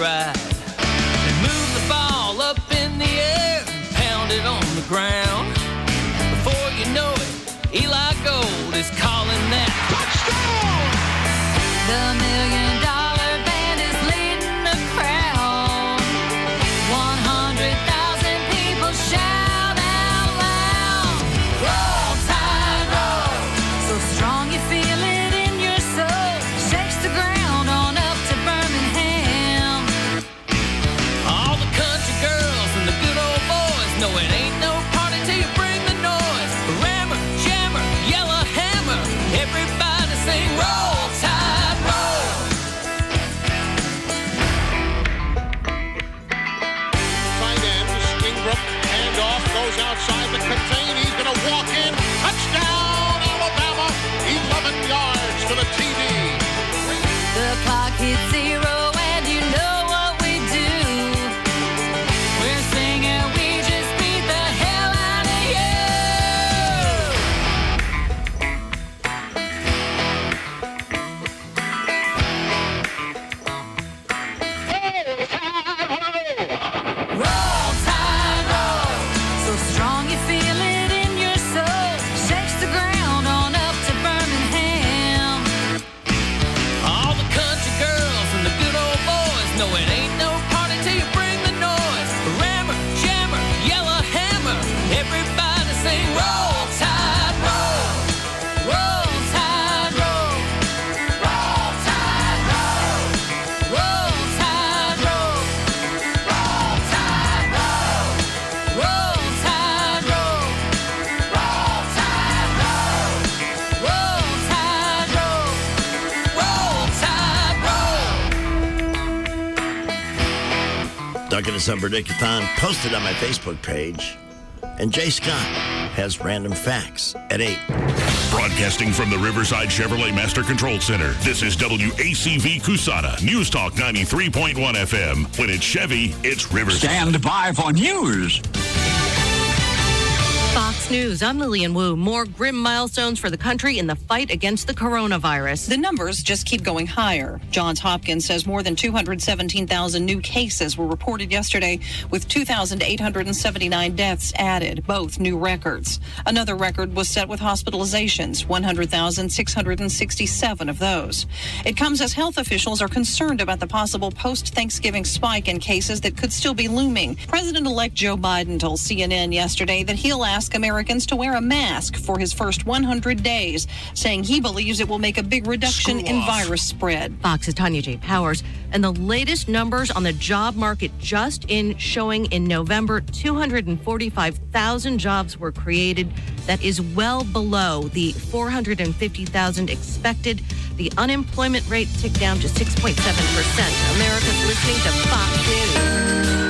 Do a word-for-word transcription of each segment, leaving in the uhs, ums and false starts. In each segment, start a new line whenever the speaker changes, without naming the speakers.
ride. They move the ball up in the air and pound it on the ground. Before you know it, Eli Gold is calling that touchdown. The million dollar band is leading the crowd. One hundred thousand people shout out loud. Roll Tide, roll. So strong you feel it in your soul. Shakes the ground on up to Birmingham. All the country girls and the good old boys know it ain't no party till you bring the noise. Rammer, jammer, yellow hammer. Everybody sing roll, Tide, roll.
Tight end, Ingram, handoff, goes outside the contain. He's going to walk in. Touchdown, Alabama. eleven yards to the T D.
The clock hits zero and you know what we do. We're singing, we just beat the hell out of you. Roll Tide, roll. So strong you feel it in your soul. Shakes the ground on up to Birmingham. All the country girls and the good old boys know it ain't no party till you bring the noise. Rammer, jammer, yellow hammer. Everybody sing roll, Tide, roll. Roll, Tide, roll. Roll, Tide, roll. Roll, Tide, roll. Roll, Tide, roll. Roll, Tide, roll. Roll, Tide, roll. Roll, Tide, roll. Roll, Tide, roll.
Duncan and Son Predictathon posted on my Facebook page. And Jay Scott has random facts at eight.
Broadcasting from the Riverside Chevrolet Master Control Center, this is W A C V Cusana, News Talk ninety-three point one F M. When it's Chevy, it's Riverside.
Stand by for news.
Fox News, I'm Lillian Wu. More grim milestones for the country in the fight against the coronavirus.
The numbers just keep going higher. Johns Hopkins says more than two hundred seventeen thousand new cases were reported yesterday, with two thousand eight hundred seventy-nine deaths added, both new records. Another record was set with hospitalizations, one hundred thousand six hundred sixty-seven of those. It comes as health officials are concerned about the possible post-Thanksgiving spike in cases that could still be looming. President-elect Joe Biden told C N N yesterday that he'll ask Americans to wear a mask for his first one hundred days, saying he believes it will make a big reduction
Screw
in
off.
virus spread.
Fox's Tanya J. Powers. And the latest numbers on the job market just in showing in November, two hundred forty-five thousand jobs were created. That is well below the four hundred fifty thousand expected. The unemployment rate ticked down to six point seven percent. America's listening to Fox News.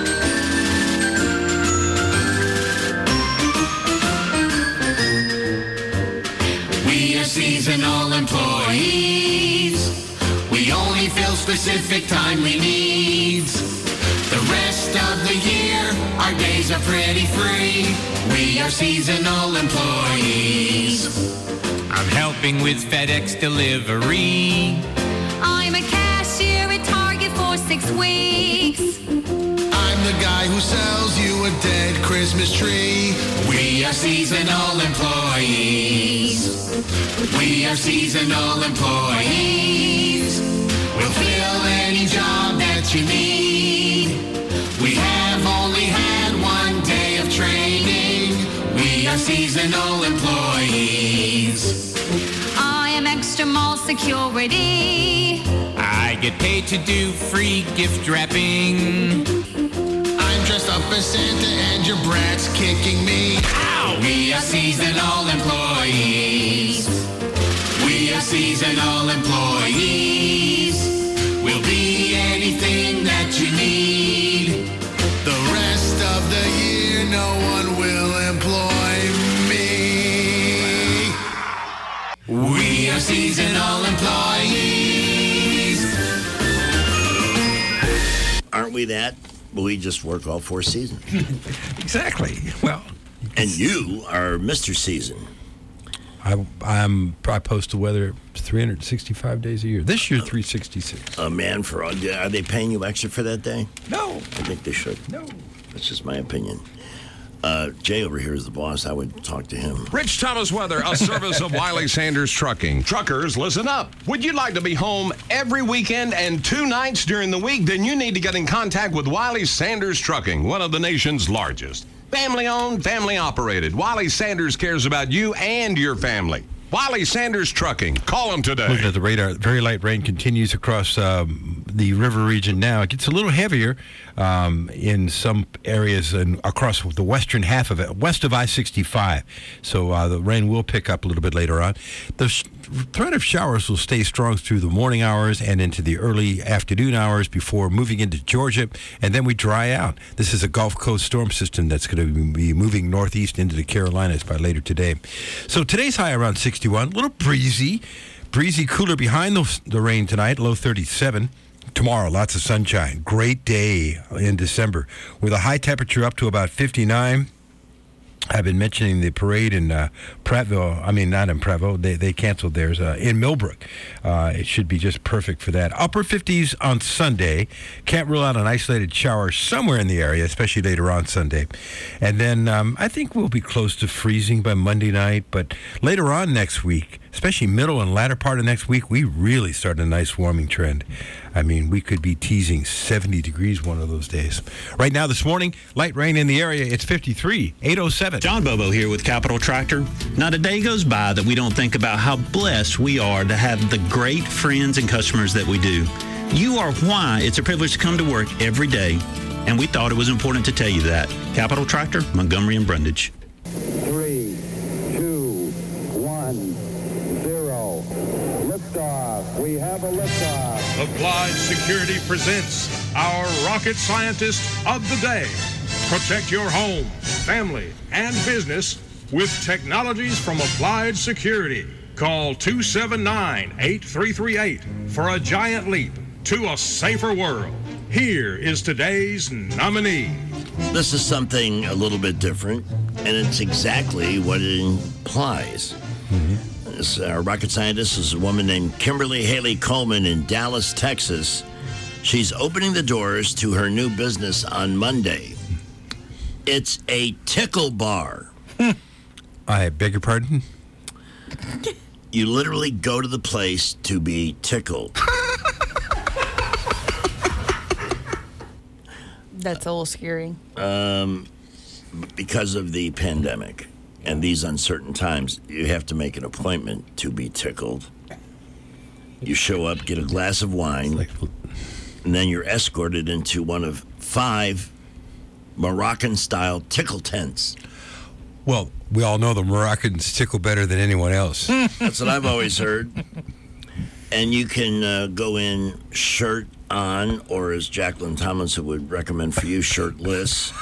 We are seasonal employees. We only fill specific timely needs. The rest of the year, our days are pretty free. We are seasonal employees.
I'm helping with FedEx delivery.
I'm a cashier at Target for six weeks.
I'm the guy who sells you a dead Christmas tree. We are seasonal employees. We are seasonal employees. We'll fill any job that you need. We have only had one day of training. We are seasonal employees.
I am extra mall security.
I get paid to do free gift wrapping.
I'm dressed up as Santa and your brat's kicking me. Ow! We are seasonal employees. We are seasonal employees. We'll be anything that you need. The rest of the year, no one will employ me. We are seasonal employees.
Aren't we that? We just work all four seasons.
Exactly. Well,
and you are Mister Season.
I I'm I post the weather three hundred sixty-five days a year. This year, three hundred sixty-six.
A man for all. Are they paying you extra for that day?
No.
I think they should.
No.
That's just my opinion. Uh, Jay over here is the boss. I would talk to him.
Rich Thomas Weather, a service of Wiley Sanders Trucking. Truckers, listen up. Would you like to be home every weekend and two nights during the week? Then you need to get in contact with Wiley Sanders Trucking, one of the nation's largest. Family owned, family operated. Wiley Sanders cares about you and your family. Wiley Sanders Trucking. Call them today.
Looking at the radar, very light rain continues across um, the river region now. It gets a little heavier um, in some areas and across the western half of it, west of I sixty-five. So uh, the rain will pick up a little bit later on. The sh- threat of showers will stay strong through the morning hours and into the early afternoon hours before moving into Georgia, and then we dry out. This is a Gulf Coast storm system that's going to be moving northeast into the Carolinas by later today. So today's high around sixty-one, a little breezy, breezy cooler behind the, the rain tonight, low thirty-seven. Tomorrow, lots of sunshine. Great day in December with a high temperature up to about fifty-nine. I've been mentioning the parade in uh, Prattville. I mean, not in Prattville. They they canceled theirs uh, in Millbrook. Uh, it should be just perfect for that. Upper fifties on Sunday. Can't rule out an isolated shower somewhere in the area, especially later on Sunday. And then um, I think we'll be close to freezing by Monday night. But later on next week, especially middle and latter part of next week, we really start a nice warming trend. I mean, we could be teasing seventy degrees one of those days. Right now, this morning, light rain in the area. It's fifty-three, eight oh seven.
John Bobo here with Capital Tractor. Not a day goes by that we don't think about how blessed we are to have the great friends and customers that we do. You are why it's a privilege to come to work every day, and we thought it was important to tell you that. Capital Tractor, Montgomery and Brundage.
Three, two, one, zero. Liftoff. We have a liftoff.
Applied Security presents our rocket scientist of the day. Protect your home, family, and business with technologies from Applied Security. Call two seven nine, eight three three eight for a giant leap to a safer world. Here is today's nominee.
This is something a little bit different, and it's exactly what it implies. Mm-hmm. This uh, rocket scientist is a woman named Kimberly Haley Coleman in Dallas, Texas. She's opening the doors to her new business on Monday. It's a tickle bar.
I beg your pardon?
You literally go to the place to be tickled.
That's a little scary.
Um, because of the pandemic and these uncertain times, you have to make an appointment to be tickled. You show up, get a glass of wine, and then you're escorted into one of five Moroccan-style tickle tents.
Well, we all know the Moroccans tickle better than anyone else.
That's what I've always heard. And you can uh, go in shirt on, or as Jacqueline Tomlinson would recommend for you, shirtless.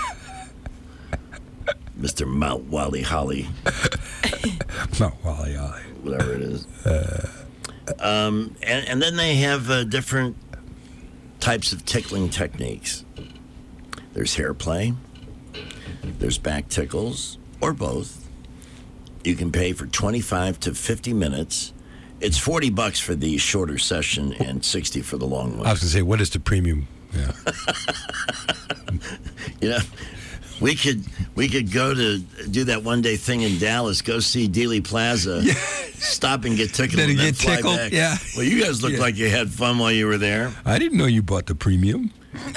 Mister Mount Wally Holly.
Mount Wally Holly.
Whatever it is. Uh, um, and, and then they have uh, different types of tickling techniques. There's hair play. There's back tickles, or both. You can pay for twenty-five to fifty minutes. It's forty bucks for the shorter session and sixty for the long one.
I was going to say, what is the premium? Yeah.
You know, we could we could go to do that one day thing in Dallas. Go see Dealey Plaza. Yeah. Stop and get tickled.
Then
and then
get
fly
tickled.
Back.
Yeah.
Well, you guys looked
yeah.
like you had fun while you were there.
I didn't know you bought the premium.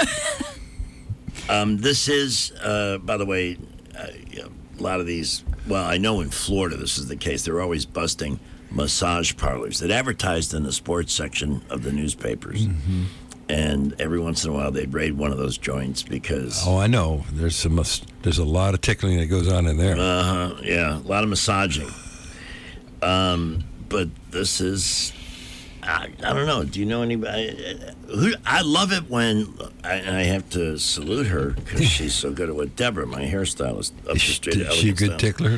um, this is, uh, by the way, uh, you know, a lot of these. Well, I know in Florida this is the case. They're always busting massage parlors that advertised in the sports section of the newspapers. Mm-hmm. And every once in a while they'd raid one of those joints because...
Oh, I know. There's some. There's a lot of tickling that goes on in there.
Uh-huh, yeah. A lot of massaging. Um, but this is... I, I don't know. Do you know anybody? Who, I love it when... I, and I have to salute her because she's so good at what Deborah, my hairstylist, up the street.
Is she a good tickler?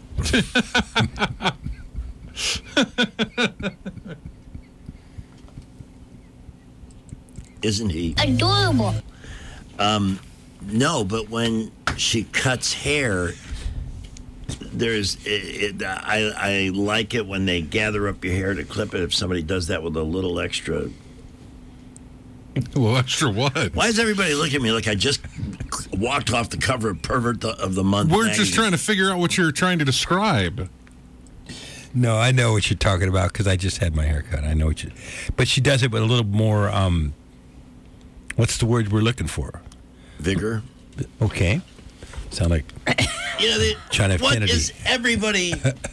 Isn't he
adorable?
Um, no, but when she cuts hair, There's, it, it, I, I like it when they gather up your hair to clip it. If somebody does that with a little extra.
Well, extra what?
Why is everybody looking at me like I just walked off the cover of Pervert of the Month?
We're
magazine?
just trying to figure out what you're trying to describe.
No, I know what you're talking about because I just had my hair cut. I know what you. But she does it with a little more. Um, what's the word we're looking for?
Vigor.
Okay. Sound like.
You know, the,
John F.
what
Kennedy.
is everybody?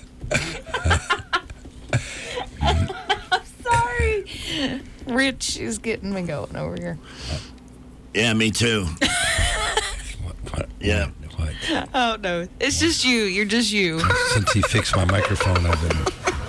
Sorry. Rich is getting me going over here.
Yeah, me too. Yeah.
Oh, no. It's just you. You're just you.
Since he fixed my microphone, I've been.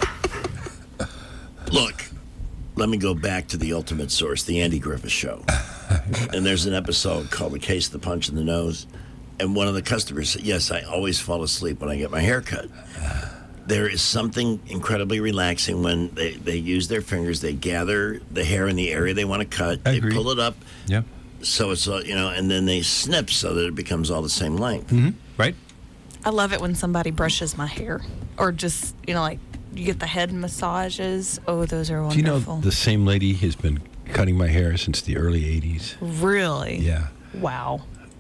Look, let me go back to the ultimate source, the Andy Griffith Show. And there's an episode called The Case of the Punch in the Nose. And one of the customers said, yes, I always fall asleep when I get my hair cut. There is something incredibly relaxing when they, they use their fingers, they gather the hair in the area they want to cut,
I
they
agree.
pull it up.
Yeah.
So it's, uh, you know, and then they snip so that it becomes all the same length.
Mm-hmm. Right?
I love it when somebody brushes my hair. Or just, you know, like you get the head massages. Oh, those are
Do you
wonderful.
know the same lady has been cutting my hair since the early eighties?
Really?
Yeah.
Wow.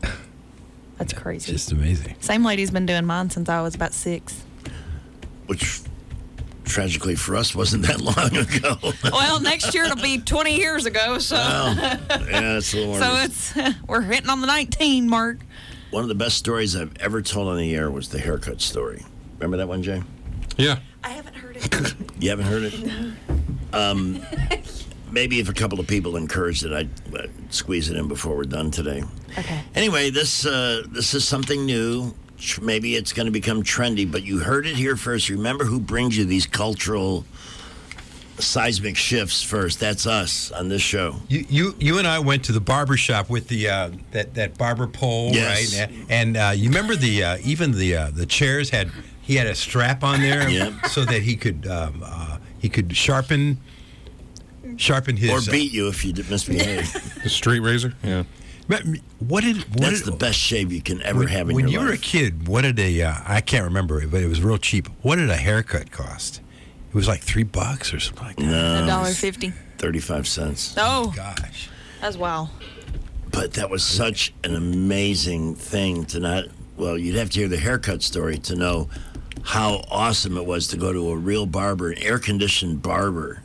That's crazy.
Just amazing.
Same lady's been doing mine since I was about six.
Which, tragically for us, wasn't that long ago.
Well, next year it'll be twenty years ago, so.
Well, yeah, it's a little more.
So it's, we're hitting on the nineteen mark.
One of the best stories I've ever told on the air was the haircut story. Remember that one, Jay?
Yeah.
I haven't heard it.
You haven't heard it? Um, maybe if a couple of people encouraged it, I'd uh, squeeze it in before we're done today.
Okay.
Anyway, this uh, this is something new. Tr- Maybe it's going to become trendy, but you heard it here first. Remember who brings you these cultural seismic shifts first? That's us on this show.
You, you, you and I went to the barber shop with the uh, that that barber pole,
Yes.
right? And, and uh, you remember the uh, even the uh, the chairs had he had a strap on there,
Yep.
so that he could um, uh, he could sharpen sharpen his
Or beat you if you did misbehave.
The straight razor? Yeah.
What did what
That's
did,
the best shave you can ever
when,
have in
when
your
you were a
life.
kid? What did a uh, I can't remember it, but it was real cheap. What did a haircut cost? It was like three bucks or something like that.
No,
A dollar fifty.
thirty-five cents.
Oh,
Gosh.
that's wow.
But that was such an amazing thing to not, well, you'd have to hear the haircut story to know how awesome it was to go to a real barber, an air-conditioned barber,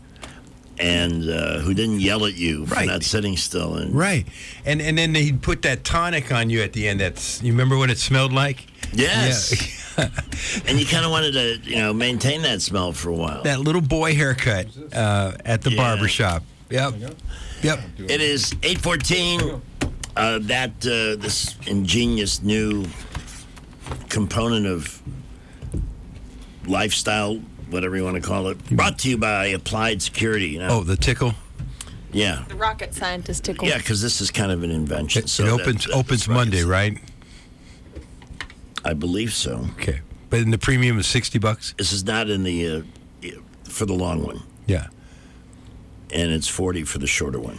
and uh, who didn't yell at you for
Right.
not sitting still. And
Right, and and then he'd put that tonic on you at the end. That's you remember what it smelled like?
Yes.
Yeah.
And you kind of wanted to, you know, maintain that smell for a while.
That little boy haircut uh, at the
Yeah.
barber shop. Yep. Yep.
It is eight fourteen. Uh, that uh, this ingenious new component of lifestyle, whatever you want to call it, brought to you by Applied Security. You know?
Oh, the tickle.
Yeah,
The rocket scientist tickle.
yeah, because this is kind of an invention.
It,
so
it
that-
opens
that-
opens
that's rocket
Monday, right?
I believe so.
Okay, but in the premium is sixty bucks.
This is not in the uh, for the long one,
Yeah.
and it's forty for the shorter one.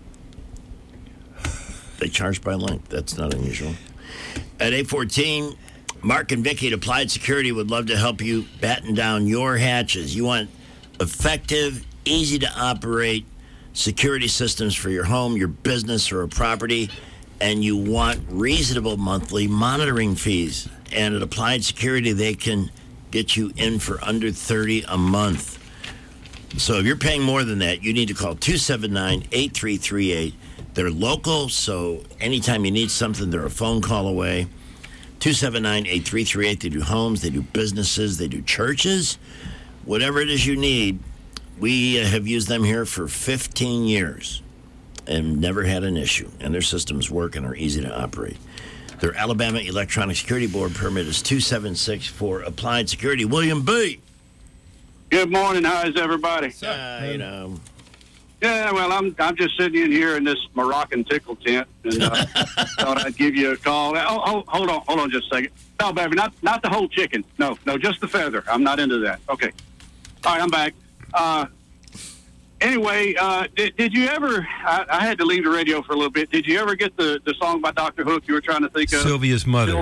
They charge by length. That's not unusual. At eight fourteen, Mark and Vicky at Applied Security would love to help you batten down your hatches. You want effective, easy to operate security systems for your home, your business, or a property, and you want reasonable monthly monitoring fees. And at Applied Security, they can get you in for under thirty a month. So if you're paying more than that, you need to call two seven nine, eight three three eight. They're local, so anytime you need something, they're a phone call away. two seven nine, eight three three eight. They do homes, they do businesses, they do churches. Whatever it is you need, we uh, have used them here for fifteen years and never had an issue. And their systems work and are easy to operate. Their Alabama Electronic Security Board permit is two seven six for Applied Security. William B.
Good morning. How is everybody?
Uh, you know.
Yeah, well, I'm I'm just sitting in here in this Moroccan tickle tent, and uh, thought I'd give you a call. Oh, oh, hold on, hold on, just a second. No, baby, not not the whole chicken. No, no, just the feather. I'm not into that. Okay. All right, I'm back. Uh, anyway, uh, did, did you ever? I, I had to leave the radio for a little bit. Did you ever get the, the song by Doctor Hook you were trying to think of?
Sylvia's mother.
Sylvia.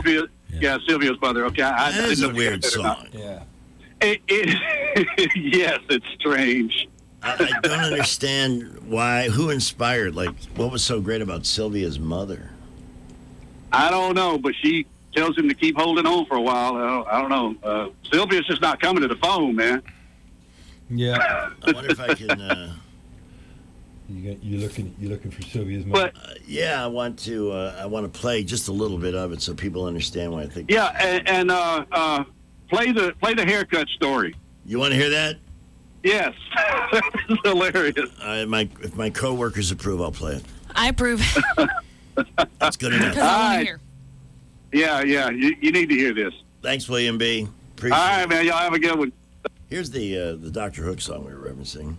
yeah, Sylvia's mother. Okay, I, I
That is
didn't
a
know if you
weird
got that or not.
song.
Yeah.
It, it, yes, it's strange.
I, I don't understand why. Who inspired? Like, what was so great about Sylvia's mother?
I don't know, but she tells him to keep holding on for a while. I don't, I don't know. Uh, Sylvia's just not coming to the phone, man.
Yeah.
I wonder if I can. Uh,
You got, you looking you looking for Sylvia's mother?
uh, yeah, I want to. Uh, I want to play just a little bit of it so people understand what I think.
Yeah, and, and uh, uh, play the play the haircut story.
You want to hear that?
Yes, that's hilarious.
Uh, my if my coworkers approve, I'll play it.
I approve.
That's good enough.
Because I want
All
to
right.
hear.
Yeah, yeah, you, you need to hear this.
Thanks, William B. Appreciate
All right,
it.
man. Y'all have a good one.
Here's the uh, the Doctor Hook song we were referencing.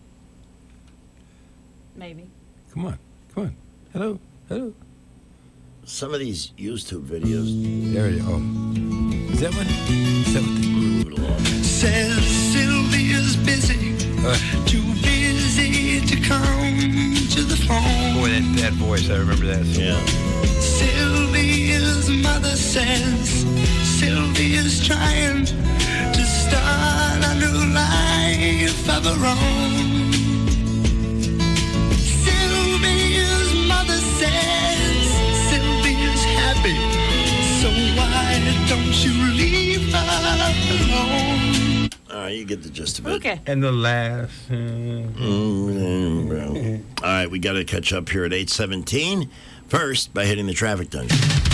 Maybe.
Come on, come on. Hello, hello.
Some of these YouTube videos.
There it is. Oh, is that one? Is that what the
move it along?
Says Sylvia's busy,
Uh,
too busy to come to the phone.
boy, that, that voice, I remember that song.
Yeah.
Sylvia's mother says Sylvia's trying to start a new life of her own. Sylvia's mother says Sylvia's happy, so why don't you leave her alone?
All right, you get the gist of it.
Okay.
And the last. Uh,
Mm, All right, we got to catch up here at eight seventeen. First, by hitting the traffic dungeon.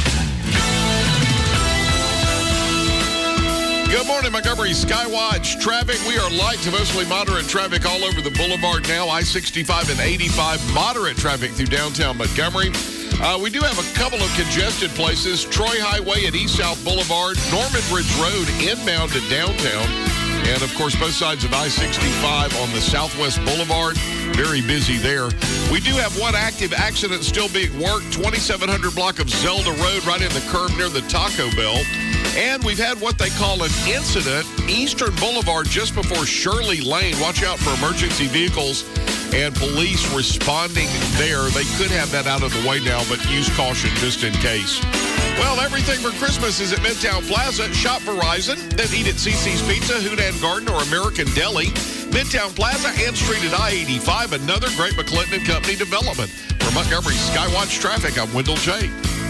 Good morning, Montgomery Skywatch traffic. We are light to mostly moderate traffic all over the boulevard now. I sixty-five and eighty-five, moderate traffic through downtown Montgomery. Uh, we do have a couple of congested places. Troy Highway at East South Boulevard, Norman Bridge Road inbound to downtown. And, of course, both sides of I sixty-five on the Southwest Boulevard. Very busy there. We do have one active accident still being worked. twenty-seven hundred block of Zelda Road right in the curve near the Taco Bell. And we've had what they call an incident, Eastern Boulevard just before Shirley Lane. Watch out for emergency vehicles and police responding there. They could have that out of the way now, but use caution just in case. Well, everything for Christmas is at Midtown Plaza. Shop Verizon, then eat at Cece's Pizza, Houdan Garden, or American Deli. Midtown Plaza and Street at I eighty-five, another great McClinton and Company development. For Montgomery Skywatch Traffic, I'm Wendell J.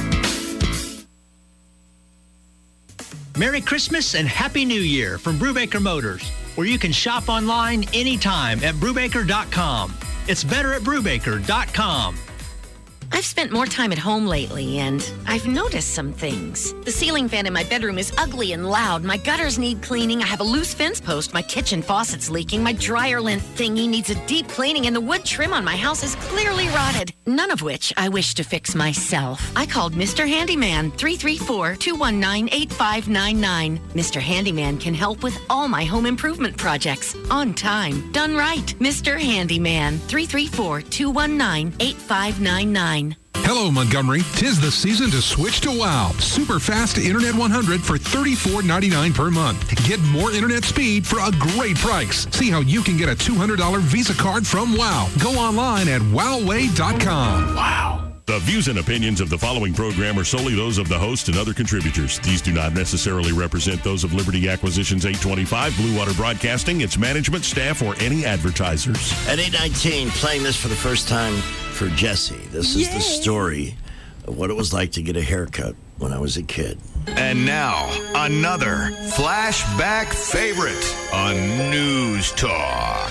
Merry Christmas and Happy New Year from Brubaker Motors, where you can shop online anytime at Brubaker dot com. It's better at Brubaker dot com.
I've spent more time at home lately, and I've noticed some things. The ceiling fan in my bedroom is ugly and loud. My gutters need cleaning. I have a loose fence post. My kitchen faucet's leaking. My dryer lint thingy needs a deep cleaning, and the wood trim on my house is clearly rotted. None of which I wish to fix myself. I called Mister Handyman, three three four, two one nine, eight five nine nine. Mister Handyman can help with all my home improvement projects. On time. Done right. Mister Handyman, three three four, two one nine, eight five nine nine.
Hello, Montgomery. Tis the season to switch to WOW. Super fast Internet one hundred for thirty-four ninety-nine per month. Get more internet speed for a great price. See how you can get a two hundred dollars Visa card from WOW. Go online at wowway dot com.
Wow. The views and opinions of the following program are solely those of the host and other contributors. These do not necessarily represent those of Liberty Acquisitions eight twenty-five, Blue Water Broadcasting, its management, staff, or any advertisers.
At eight nineteen, playing this for the first time for Jesse. This is the story of what it was like to get a haircut when I was a kid.
And now, another flashback favorite on News Talk.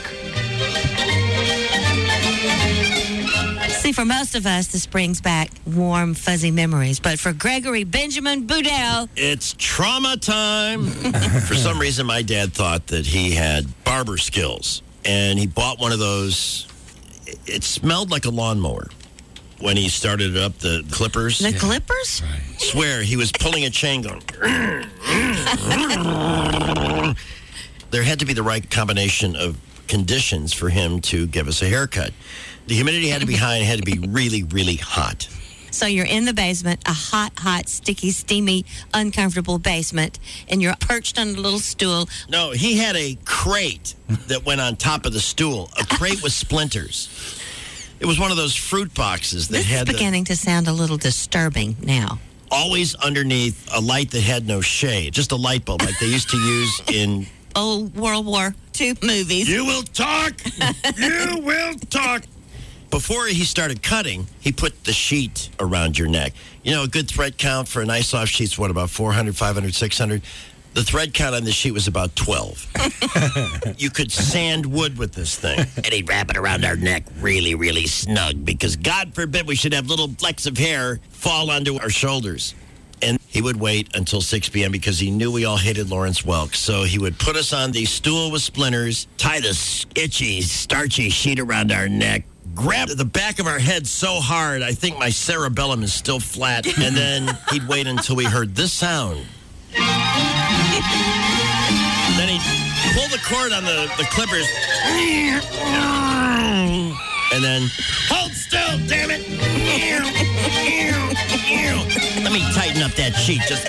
See, for most of us, this brings back warm, fuzzy memories. But for Gregory Benjamin Boudel,
it's trauma time. For some reason, my dad thought that he had barber skills, and he bought one of those. It smelled like a lawnmower when he started up the clippers.
The clippers?
Right. Swear, he was pulling a chain going. There had to be the right combination of conditions for him to give us a haircut. The humidity had to be high and it had to be really, really hot.
So you're in the basement, a hot, hot, sticky, steamy, uncomfortable basement, and you're perched on a little stool.
No, he had a crate that went on top of the stool, a crate with splinters. It was one of those fruit boxes that
this
had
is beginning
the,
to sound a little disturbing now.
always underneath a light that had no shade, just a light bulb like they used to use in
old World War Two movies.
You will talk. You will talk. Before he started cutting, he put the sheet around your neck. You know, a good thread count for a nice soft sheet's what, about four hundred, five hundred, six hundred? The thread count on the sheet was about twelve. You could sand wood with this thing. And he'd wrap it around our neck really, really snug because God forbid we should have little flecks of hair fall onto our shoulders. And he would wait until six p.m. because he knew we all hated Lawrence Welk. So he would put us on the stool with splinters, tie this itchy, starchy sheet around our neck, grab the back of our head so hard, I think my cerebellum is still flat. And then he'd wait until we heard this sound. Then he'd pull the cord on the, the clippers. And then, hold still, damn it. Let me tighten up that sheet. Just.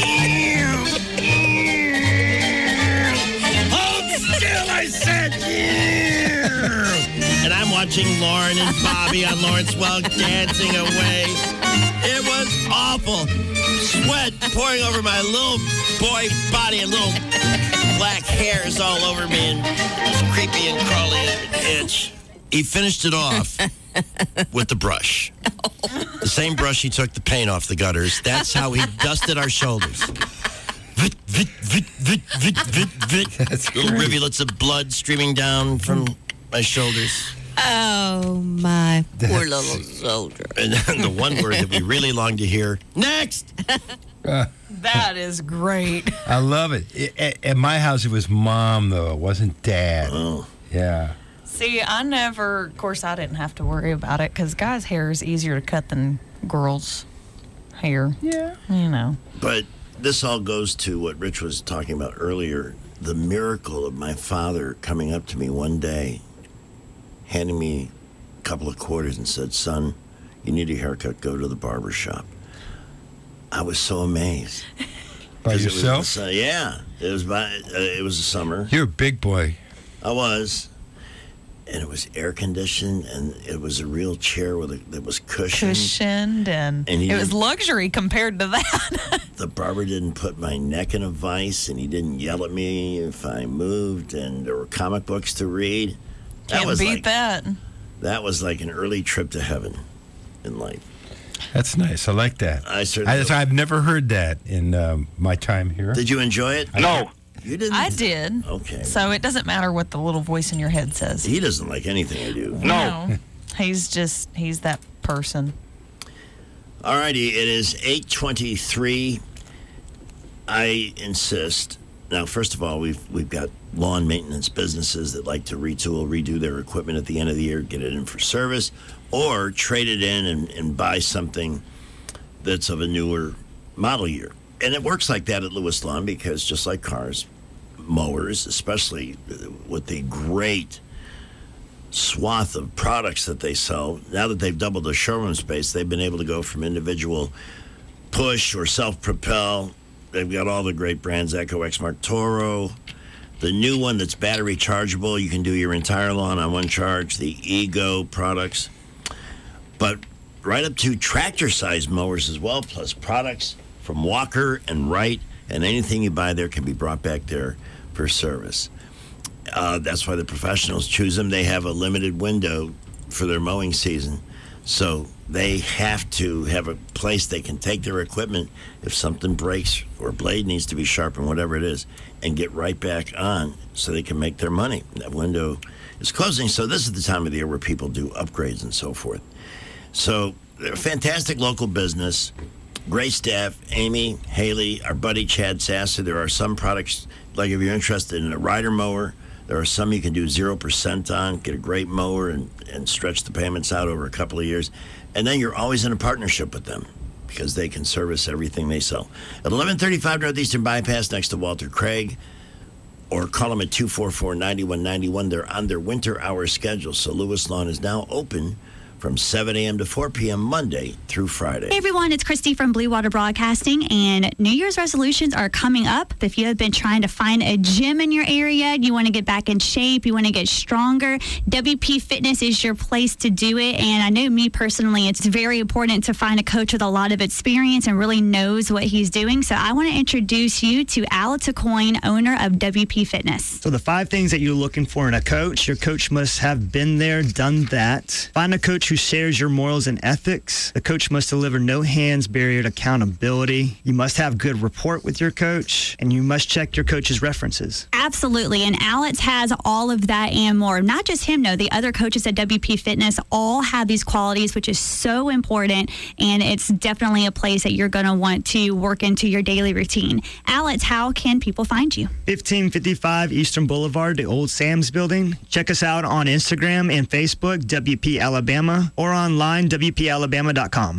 Hold still, I said. And I'm watching Lauren and Bobby on Lawrence Welk dancing away. It was awful. Sweat pouring over my little boy body and little black hairs all over me and creepy and crawly itch. He finished it off with the brush. The same brush he took the paint off the gutters. That's how he dusted our shoulders. Vit, vit, vit, vit, vit, vit, vit.
That's
Little
great.
rivulets of blood streaming down from my shoulders.
Oh, my poor
That's-
little soldier.
And then the one word that we really long to hear, next!
Uh,
That is great.
I love it. I- At, at my house, it was mom, though. It wasn't dad.
Oh.
Yeah.
See, I never, of course, I didn't have to worry about it because guys' hair is easier to cut than girls' hair.
Yeah.
You know.
But this all goes to what Rich was talking about earlier, the miracle of my father coming up to me one day, handing me a couple of quarters and said, son, you need a haircut, go to the barber shop. I was so amazed.
By
'Cause it was
yourself?
the su- yeah. It was, by, uh, it was the summer.
You're a big boy.
I was. And it was air conditioned, and it was a real chair with a, that was cushioned.
Cushioned and,
And he
it was
didn't-
luxury compared to that.
The barber didn't put my neck in a vice, and he didn't yell at me if I moved, and there were comic books to read. That
Can't
was
beat
like,
that.
That was like an early trip to heaven in life.
That's nice. I like that.
I certainly.
I, I've never heard that in um, my time here.
Did you enjoy it?
No.
You didn't?
I did.
Okay.
So it doesn't matter what the little voice in your head says.
He doesn't like anything I do.
No. He's just, he's that person.
All righty, it is eight twenty-three. I insist. Now, first of all, we've we've got lawn maintenance businesses that like to retool, redo their equipment at the end of the year, get it in for service, or trade it in and, and buy something that's of a newer model year. And it works like that at Lewis Lawn because just like cars, mowers, especially with the great swath of products that they sell, now that they've doubled their showroom space, they've been able to go from individual push or self-propel. They've got all the great brands, Echo, Exmark, Toro. The new one that's battery chargeable, you can do your entire lawn on one charge, the Ego products. But right up to tractor-sized mowers as well, plus products from Walker and Wright, and anything you buy there can be brought back there for service. Uh, that's why the professionals choose them. They have a limited window for their mowing season. So they have to have a place they can take their equipment if something breaks or a blade needs to be sharpened, whatever it is, and get right back on so they can make their money. That window is closing. So this is the time of the year where people do upgrades and so forth. So they're a fantastic local business. Great staff, Amy, Haley, our buddy Chad Sasser. There are some products, like if you're interested in a rider mower, there are some you can do zero percent on, get a great mower and, and stretch the payments out over a couple of years. And then you're always in a partnership with them because they can service everything they sell. At eleven thirty-five Northeastern Bypass next to Walter Craig, or call them at two four four, nine one nine one. They're on their winter hour schedule, so Lewis Lawn is now open from seven a.m. to four p.m. Monday through Friday.
Hey everyone, it's Christy from Blue Water Broadcasting, and New Year's resolutions are coming up. If you have been trying to find a gym in your area, you want to get back in shape, you want to get stronger, W P Fitness is your place to do it. And I know me personally, it's very important to find a coach with a lot of experience and really knows what he's doing. So I want to introduce you to Al Tacoin, owner of W P Fitness.
So the five things that you're looking for in a coach: your coach must have been there, done that. Find a coach who shares your morals and ethics. The coach must deliver no hands barrier accountability. You must have good rapport with your coach, and you must check your coach's references.
Absolutely. And Alex has all of that and more. Not just him, though. The other coaches at W P Fitness all have these qualities, which is so important. And it's definitely a place that you're going to want to work into your daily routine. Alex, how can people find you?
fifteen fifty-five Eastern Boulevard, the Old Sam's Building. Check us out on Instagram and Facebook, W P Alabama, or online, W P Alabama dot com.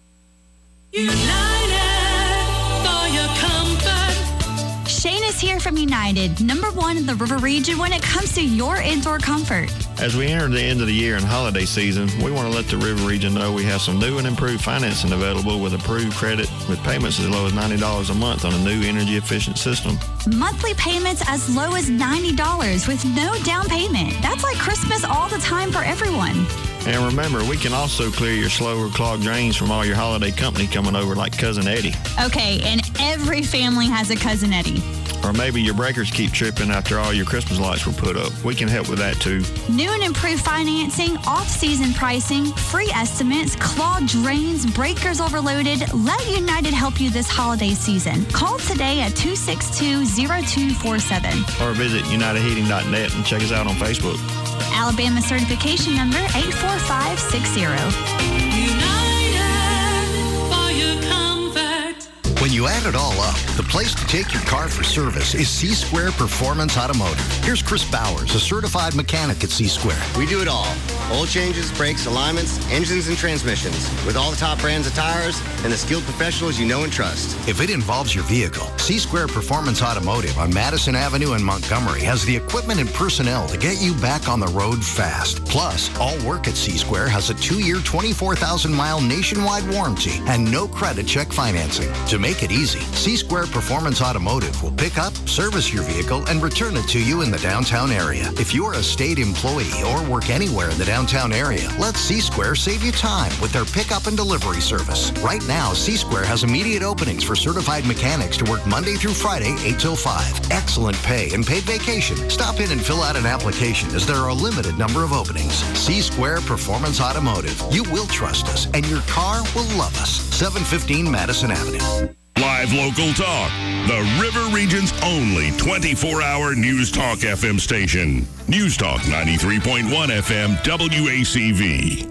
Shane is here from United, number one in the River Region when it comes to your indoor comfort.
As we enter the end of the year and holiday season, we want to let the River Region know we have some new and improved financing available with approved credit with payments as low as ninety dollars a month on a new energy-efficient system.
Monthly payments as low as ninety dollars with no down payment. That's like Christmas all the time for everyone.
And remember, we can also clear your slow or clogged drains from all your holiday company coming over like Cousin Eddie.
Okay, and every family has a Cousin Eddie.
Or maybe your breakers keep tripping after all your Christmas lights were put up. We can help with that too.
New and improved financing, off-season pricing, free estimates, clogged drains, breakers overloaded. Let United help you this holiday season. Call today at two six two, zero two four seven.
Or visit united heating dot net and check us out on Facebook.
Alabama certification number eight four five six zero.
When you add it all up, the place to take your car for service is C-Square Performance Automotive. Here's Chris Bowers, a certified mechanic at C-Square.
We do it all. Oil changes, brakes, alignments, engines, and transmissions. With all the top brands of tires and the skilled professionals you know and trust.
If it involves your vehicle, C-Square Performance Automotive on Madison Avenue in Montgomery has the equipment and personnel to get you back on the road fast. Plus, all work at C-Square has a two-year, twenty-four thousand mile nationwide warranty and no credit check financing. To make it easy, C-Square Performance Automotive will pick up, service your vehicle, and return it to you in the downtown area. If you're a state employee or work anywhere in the downtown area, let C-Square save you time with their pickup and delivery service. Right now, C-Square has immediate openings for certified mechanics to work Monday through Friday, eight till five. Excellent pay and paid vacation. Stop in and fill out an application as there are a limited number of openings. C-Square Performance Automotive. You will trust us, and your car will love us. seven fifteen Madison Avenue.
Live local talk. The River Region's only twenty-four hour News Talk F M station. News Talk ninety-three point one F M W A C V.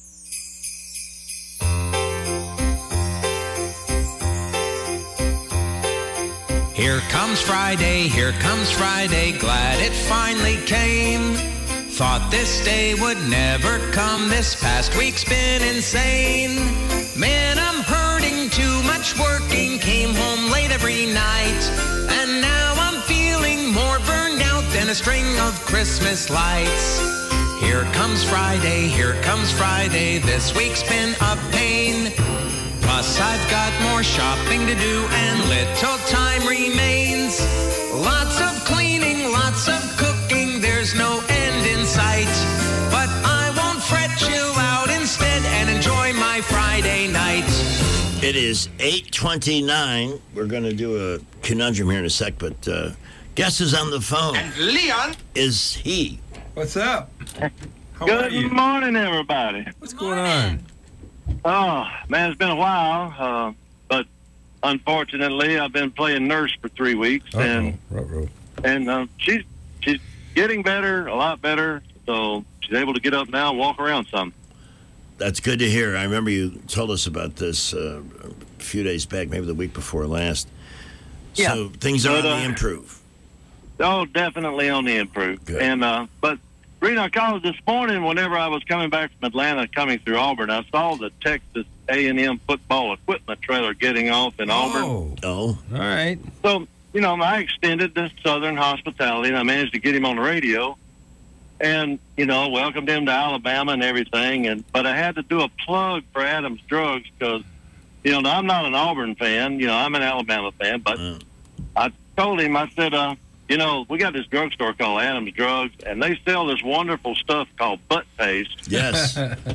Here comes Friday, here comes Friday, glad it finally came. Thought this day would never come, this past week's been insane. Man, I'm hurting, too much working, came home late every night. And now I'm feeling more burned out than a string of Christmas lights. Here comes Friday, here comes Friday, this week's been a pain. Plus I've got more shopping to do and little time remains. Lots of cleaning, lots of cooking, there's no end in sight. But I won't fret, chill out instead and enjoy my Friday night.
It is eight twenty-nine. We're going to do a conundrum here in a sec, but uh, guess who's on the phone?
And Leon
Is he?
What's up? How
Good
are you?
morning, everybody.
What's going on?
Oh, man, it's been a while, uh, but unfortunately, I've been playing nurse for three weeks,
Uh-oh.
and
Ruh-roh.
and uh, she's she's getting better, a lot better. So she's able to get up now, and walk around some.
That's good to hear. I remember you told us about this uh, a few days back, maybe the week before last.
Yeah.
So things are
But,
on
uh,
the improve.
Oh, definitely on the improve.
Good.
And uh, but reason I called this morning, whenever I was coming back from Atlanta, coming through Auburn, I saw the Texas A and M football equipment trailer getting off in Auburn.
Oh,
all
right.
So you know, I extended the Southern hospitality, and I managed to get him on the radio. and you know, welcomed him to Alabama and everything. And but I had to do a plug for Adams Drugs because, you know, I'm not an Auburn fan. You know, I'm an Alabama fan. But mm. I told him, I said, uh, you know, we got this drugstore called Adams Drugs, and they sell this wonderful stuff called butt paste.
Yes.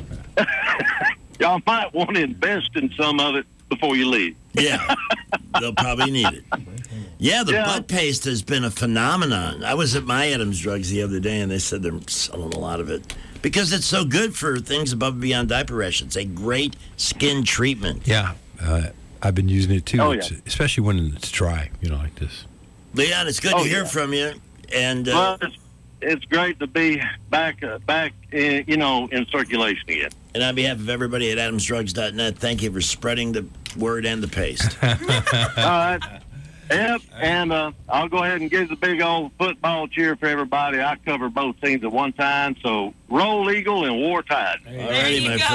Y'all might want to invest in some of it before you leave.
Yeah, they'll probably need it. Yeah, the
Yeah.
butt paste has been a phenomenon. I was at my Adams Drugs the other day, and they said they're selling a lot of it because it's so good for things above and beyond diaper rash. It's a great skin treatment.
Yeah, uh, I've been using it too,
Oh,
it's,
yeah.
especially when it's dry, you know, like this.
Leon, it's good
Oh,
to hear
yeah.
from you. And uh,
Well, it's, it's great to be back, uh, back, in, you know, in circulation again.
and on behalf of everybody at adams drugs dot net, thank you for spreading the word and the paste.
All right. Yep, and uh, I'll go ahead and give the big old football cheer for everybody. I cover both teams at one time, so roll Eagle and war tide.
All righty, my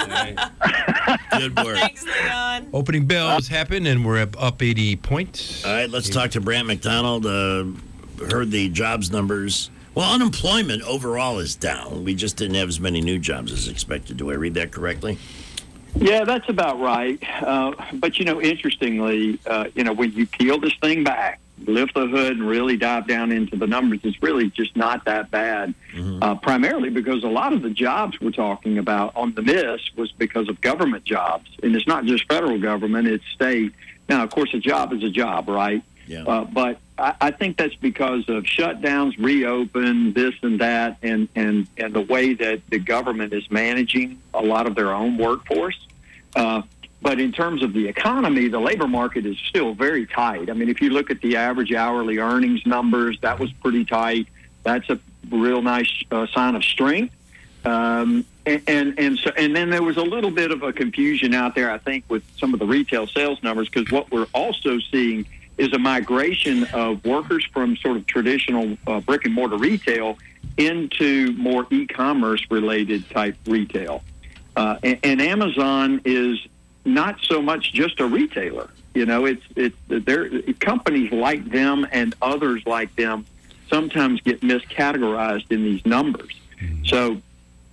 friend. Good work.
Thanks, Leon.
Opening bells happen, and we're up, up eighty points.
All right, let's talk to Brant McDonald. Uh, heard the jobs numbers. Well, unemployment overall is down. We just didn't have as many new jobs as expected. Do I read that correctly?
Yeah, that's about right. Uh, but, you know, interestingly, uh, you know, when you peel this thing back, lift the hood and really dive down into the numbers, it's really just not that bad, mm-hmm. uh, primarily because a lot of the jobs we're talking about on the miss was because of government jobs. And it's not just federal government, it's state. Now, of course, a job is a job, right?
Yeah.
Uh, but I, I think that's because of shutdowns, reopen, this and that, and, and, and the way that the government is managing a lot of their own workforce. Uh, but in terms of the economy, the labor market is still very tight. I mean, if you look at the average hourly earnings numbers, that was pretty tight. That's a real nice uh, sign of strength. Um, and, and, and, so, and then there was a little bit of a confusion out there, I think, with some of the retail sales numbers, because what we're also seeing is a migration of workers from sort of traditional uh, brick and mortar retail into more e-commerce related type retail. Uh, and, and Amazon is not so much just a retailer. You know, it's it's there. Companies like them and others like them sometimes get miscategorized in these numbers. So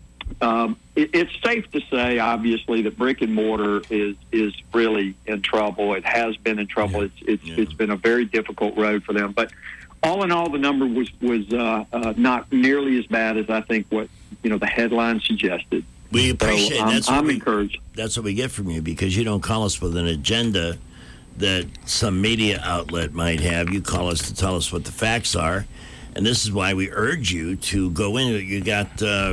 um, it, it's safe to say, obviously, that brick and mortar is is really in trouble. It has been in trouble. It's it's yeah. it's been a very difficult road for them. But all in all, the number was was uh, uh, not nearly as bad as I think what you know the headline suggested.
We appreciate
so, um,
that's what
I'm
we,
encouraged.
That's what we get from you because you don't call us with an agenda that some media outlet might have. You call us to tell us what the facts are, and this is why we urge you to go into it. You got uh,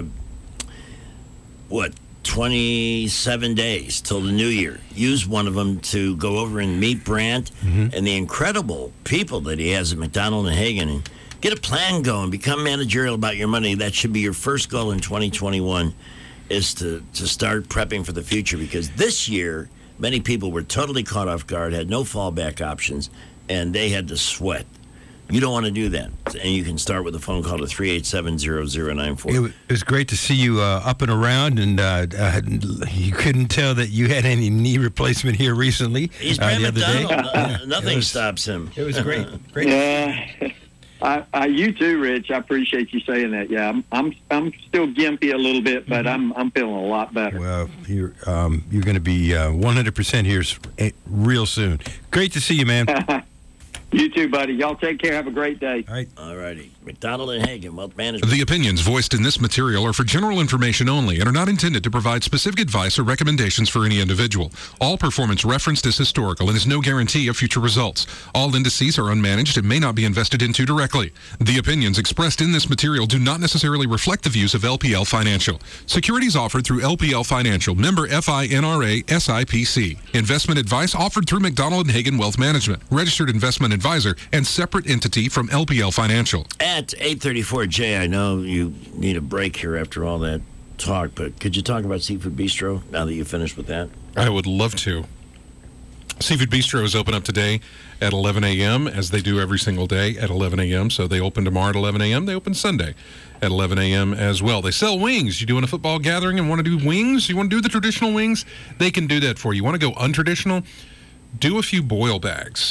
what twenty-seven days till the new year. Use one of them to go over and meet Brant mm-hmm. and the incredible people that he has at McDonald and Hagen, and get a plan going. Become managerial about your money. That should be your first goal in twenty twenty-one. Is to, to start prepping for the future because this year, many people were totally caught off guard, had no fallback options, and they had to sweat. You don't want to do that. And you can start with a phone call to three eight seven, zero zero nine four.
It was, it was great to see you uh, up and around, and uh, uh, you couldn't tell that you had any knee replacement here recently.
He's
uh,
Brant
the other day.
McDonald. Nothing
was,
stops him.
It was great. great.
Yeah. I, I, you too, Rich. I appreciate you saying that. Yeah, I'm, I'm, I'm still gimpy a little bit, but I'm, I'm feeling a lot better.
Well, you're, um, you're going to be uh, one hundred percent here real soon. Great to see you, man.
You too, buddy. Y'all take care. Have a great day.
All right.
All righty. McDonald and Hagen, Wealth Management.
The opinions voiced in this material are for general information only and are not intended to provide specific advice or recommendations for any individual. All performance referenced is historical and is no guarantee of future results. All indices are unmanaged and may not be invested into directly. The opinions expressed in this material do not necessarily reflect the views of L P L Financial. Securities offered through L P L Financial, member FINRA S I P C. Investment advice offered through McDonald and Hagen Wealth Management, registered investment advisor and separate entity from L P L Financial.
At eight thirty-four, Jay, I know you need a break here after all that talk, but could you talk about Seafood Bistro now that you finished with that?
I would love to. Seafood Bistro is open up today at eleven a.m., as they do every single day at eleven a.m., so they open tomorrow at eleven a.m., they open Sunday at eleven a.m. as well. They sell wings. You doing a football gathering and want to do wings? You want to do the traditional wings? They can do that for you. You want to go untraditional? Do a few boil bags.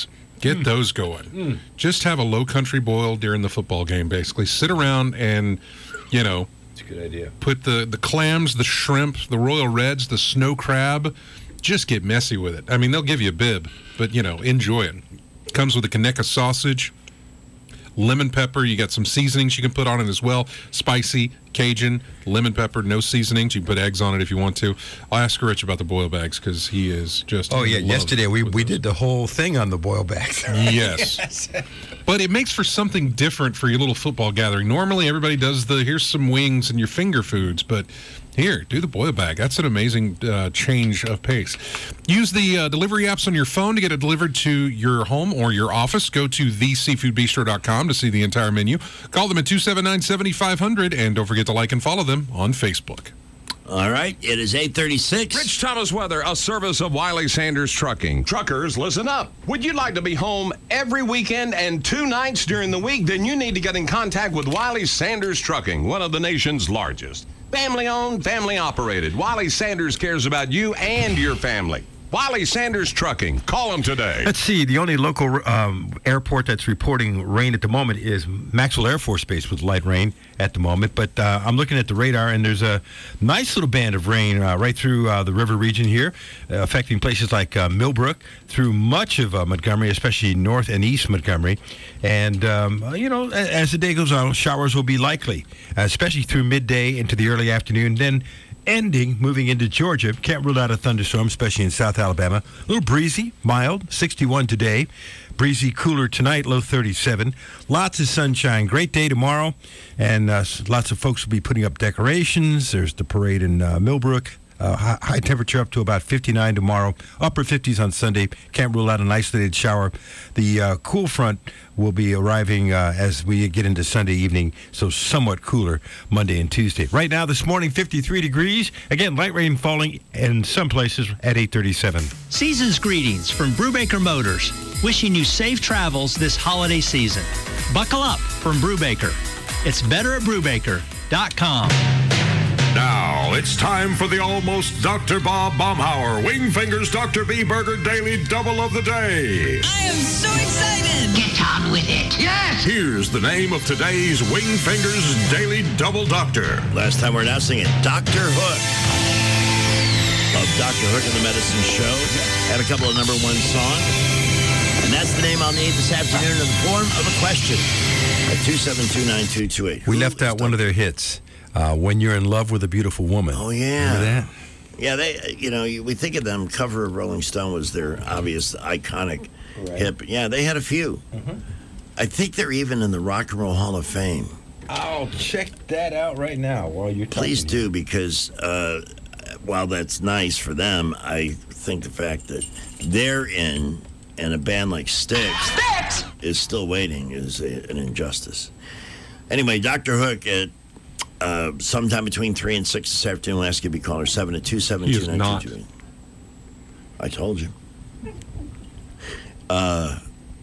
Get
Mm.
those going.
Mm.
Just have a low country boil during the football game, basically. Sit around and, you know,
It's a good idea.
put the, the clams, the shrimp, the royal reds, the snow crab. Just get messy with it. I mean, they'll give you a bib, but, you know, enjoy it. Comes with a Kaneka sausage, lemon pepper. You got some seasonings you can put on it as well. Spicy, Cajun, lemon pepper, no seasonings. You can put eggs on it if you want to. I'll ask Rich about the boil bags because he is just
Oh,
in
yeah.
love
Yesterday, we,
with
we
those.
did the whole thing on the boil bags.
Yes. But it makes for something different for your little football gathering. Normally, everybody does the here's some wings and your finger foods, but here, do the boil bag. That's an amazing uh, change of pace. Use the uh, delivery apps on your phone to get it delivered to your home or your office. Go to the seafood bistro dot com to see the entire menu. Call them at two seven nine, seven five zero zero, and don't forget to like and follow them on Facebook.
All right, it is eight thirty-six.
Rich Thomas weather, a service of Wiley Sanders Trucking. Truckers, listen up. Would you like to be home every weekend and two nights during the week? Then you need to get in contact with Wiley Sanders Trucking, one of the nation's largest. Family owned, family operated. Wiley Sanders cares about you and your family. Wiley Sanders Trucking. Call them today.
Let's see. The only local um, airport that's reporting rain at the moment is Maxwell Air Force Base with light rain at the moment. But uh, I'm looking at the radar, and there's a nice little band of rain uh, right through uh, the river region here, uh, affecting places like uh, Millbrook, through much of uh, Montgomery, especially north and east Montgomery. And, um, you know, a- as the day goes on, showers will be likely, uh, especially through midday into the early afternoon. Then ending, moving into Georgia. Can't rule out a thunderstorm, especially in South Alabama. A little breezy, mild, sixty-one today. Breezy, cooler tonight, low thirty-seven. Lots of sunshine. Great day tomorrow. And uh, s- lots of folks will be putting up decorations. There's the parade in uh, Millbrook. Uh, high, high temperature up to about fifty-nine tomorrow. Upper fifties on Sunday. Can't rule out an isolated shower. The uh, cool front will be arriving uh, as we get into Sunday evening, so somewhat cooler Monday and Tuesday. Right now, this morning, fifty-three degrees. Again, light rain falling in some places at eight thirty-seven.
Season's greetings from Brubaker Motors, wishing you safe travels this holiday season. Buckle up from Brubaker. It's better at brubaker dot com.
Now it's time for the almost Doctor Bob Baumhauer Wing Fingers Doctor B Burger Daily Double of the Day.
I am so excited.
Get on with it. Yes. Here's the name of today's Wing Fingers Daily Double Doctor.
Last time we're announcing it, Doctor Hook of Doctor Hook and the Medicine Show. Had a couple of number one songs. And that's the name I'll need this afternoon in the form of a question at two seven two, nine two two eight.
We left out one of their hits, uh, When You're in Love with a Beautiful Woman.
Oh, yeah.
Remember that?
Yeah, they, you know, we think of them, cover of Rolling Stone was their obvious, iconic
Right.
hit. But yeah, they had a few.
Mhm.
I think they're even in the Rock and Roll Hall of Fame.
I'll check that out right now while you're talking.
Please do, because uh, while that's nice for them, I think the fact that they're in and a band like Styx, Styx! is still waiting is a, an injustice. Anyway, Doctor Hook at uh, sometime between three and six this afternoon. We'll ask you to be caller seven at two seven two, nine two two eight. I told you. Uh,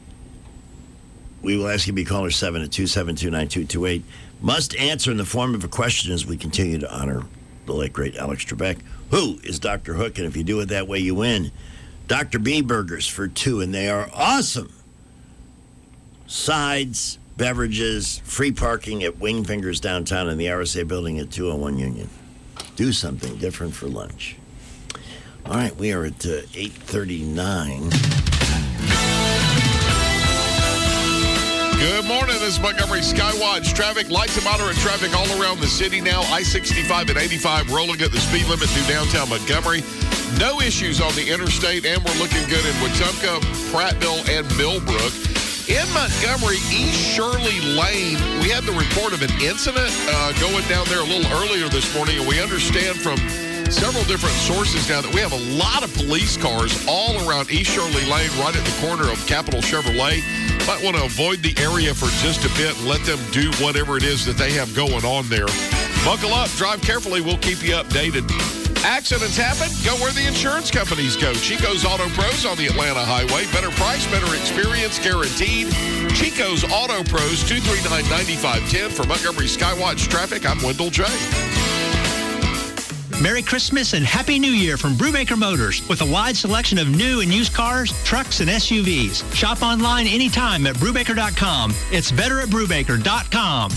we will ask you to be caller seven at two seven two, nine two two eight. Must answer in the form of a question as we continue to honor the late, great Alex Trebek. Who is Doctor Hook? And if you do it that way, you win. Doctor B burgers for two, and they are awesome. Sides, beverages, free parking at Wing Fingers downtown in the R S A building at two oh one Union. Do something different for lunch. All right, we are at uh, eight thirty-nine.
Good morning. This is Montgomery Skywatch traffic. Light to moderate traffic all around the city now. I sixty-five and eighty-five rolling at the speed limit through downtown Montgomery. No issues on the interstate, and we're looking good in Wetumpka, Prattville, and Millbrook. In Montgomery, East Shirley Lane, we had the report of an incident uh, going down there a little earlier this morning, and we understand from several different sources now that we have a lot of police cars all around East Shirley Lane, right at the corner of Capitol Chevrolet. Might want to avoid the area for just a bit and let them do whatever it is that they have going on there. Buckle up, drive carefully, we'll keep you updated. Accidents happen, go where the insurance companies go. Chico's Auto Pros on the Atlanta Highway. Better price, better experience, guaranteed. Chico's Auto Pros, two three nine, nine five one zero. For Montgomery Skywatch Traffic, I'm Wendell J.
Merry Christmas and Happy New Year from Brubaker Motors. With a wide selection of new and used cars, trucks, and S U Vs. Shop online anytime at Brubaker dot com. It's better at Brubaker dot com.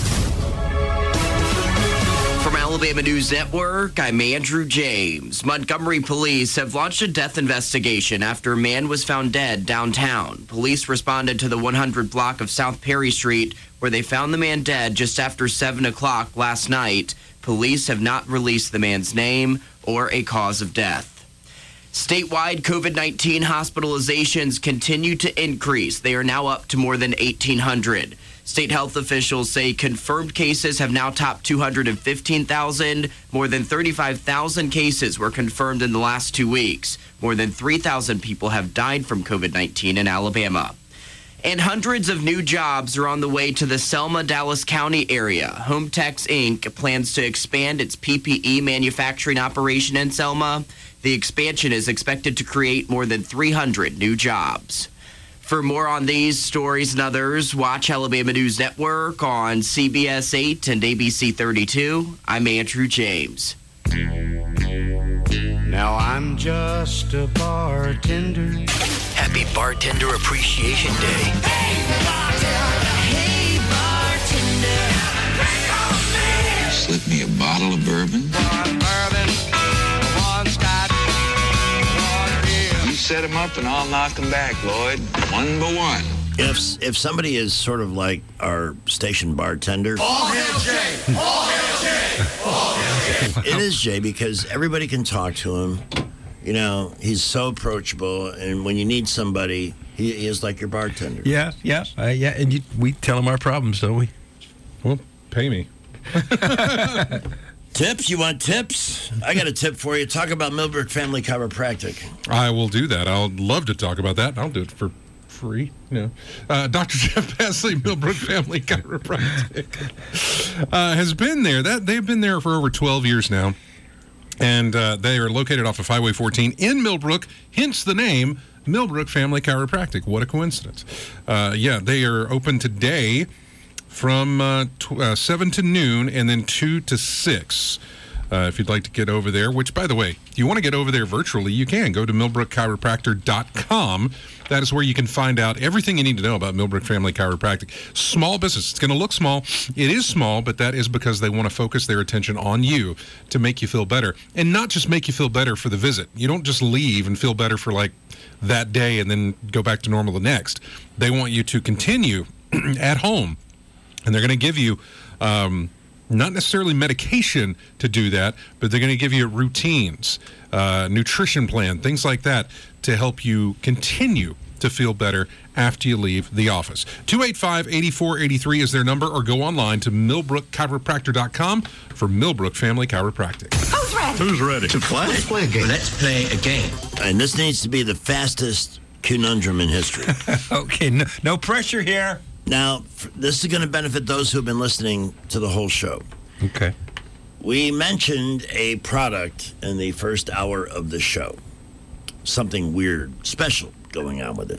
From Alabama News Network, I'm Andrew James. Montgomery police have launched a death investigation after a man was found dead downtown. Police responded to the one hundred block of South Perry Street, where they found the man dead just after seven o'clock last night. Police have not released the man's name or a cause of death. Statewide COVID nineteen hospitalizations continue to increase. They are now up to more than eighteen hundred. State health officials say confirmed cases have now topped two hundred fifteen thousand. More than thirty-five thousand cases were confirmed in the last two weeks. More than three thousand people have died from COVID nineteen in Alabama. And hundreds of new jobs are on the way to the Selma, Dallas County area. HomeTex Incorporated plans to expand its P P E manufacturing operation in Selma. The expansion is expected to create more than three hundred new jobs. For more on these stories and others, watch Alabama News Network on C B S eight and A B C thirty-two. I'm Andrew James.
Now I'm just a bartender.
Happy Bartender Appreciation Day.
Hey, bartender. Hey, bartender.
Slip me a bottle of bourbon.
One bourbon, one scotch, one beer.
You set them up and I'll knock them back, Lloyd. One by one.
If if somebody is sort of like our station bartender,
All hail Jay! All hail Jay! All hail Jay!
it is Jay, because everybody can talk to him. You know, he's so approachable, and when you need somebody, he, he is like your bartender.
Yeah, yeah, uh, yeah. And you, we tell him our problems, don't we?
Well, pay me.
Tips? You want tips? I got a tip for you. Talk about Millbrook Family Chiropractic.
I will do that. I'll love to talk about that. I'll do it for free. You know. uh, Doctor Jeff Pasley, Millbrook Family Chiropractic, uh, has been there. That they've been there for over twelve years now. And uh, they are located off of Highway fourteen in Millbrook, hence the name Millbrook Family Chiropractic. What a coincidence. Uh, yeah, they are open today from uh, tw- uh, seven to noon and then two to six. Uh, if you'd like to get over there, which, by the way, if you want to get over there virtually, you can. Go to millbrook chiropractor dot com. That is where you can find out everything you need to know about Millbrook Family Chiropractic. Small business. It's going to look small. It is small, but that is because they want to focus their attention on you to make you feel better. And not just make you feel better for the visit. You don't just leave and feel better for, like, that day and then go back to normal the next. They want you to continue at home. And they're going to give you... Um, not necessarily medication to do that, but they're going to give you routines, uh, nutrition plan, things like that to help you continue to feel better after you leave the office. two eight five, eight four eight three is their number, or go online to millbrook chiropractor dot com for Millbrook Family Chiropractic.
Who's ready?
Who's ready?
To play? Let's play a game. Let's play a game.
And this needs to be the fastest conundrum in history.
Okay, no, no pressure here.
Now, f- this is going to benefit those who have been listening to the whole show.
Okay.
We mentioned a product in the first hour of the show. Something weird, special going on with it.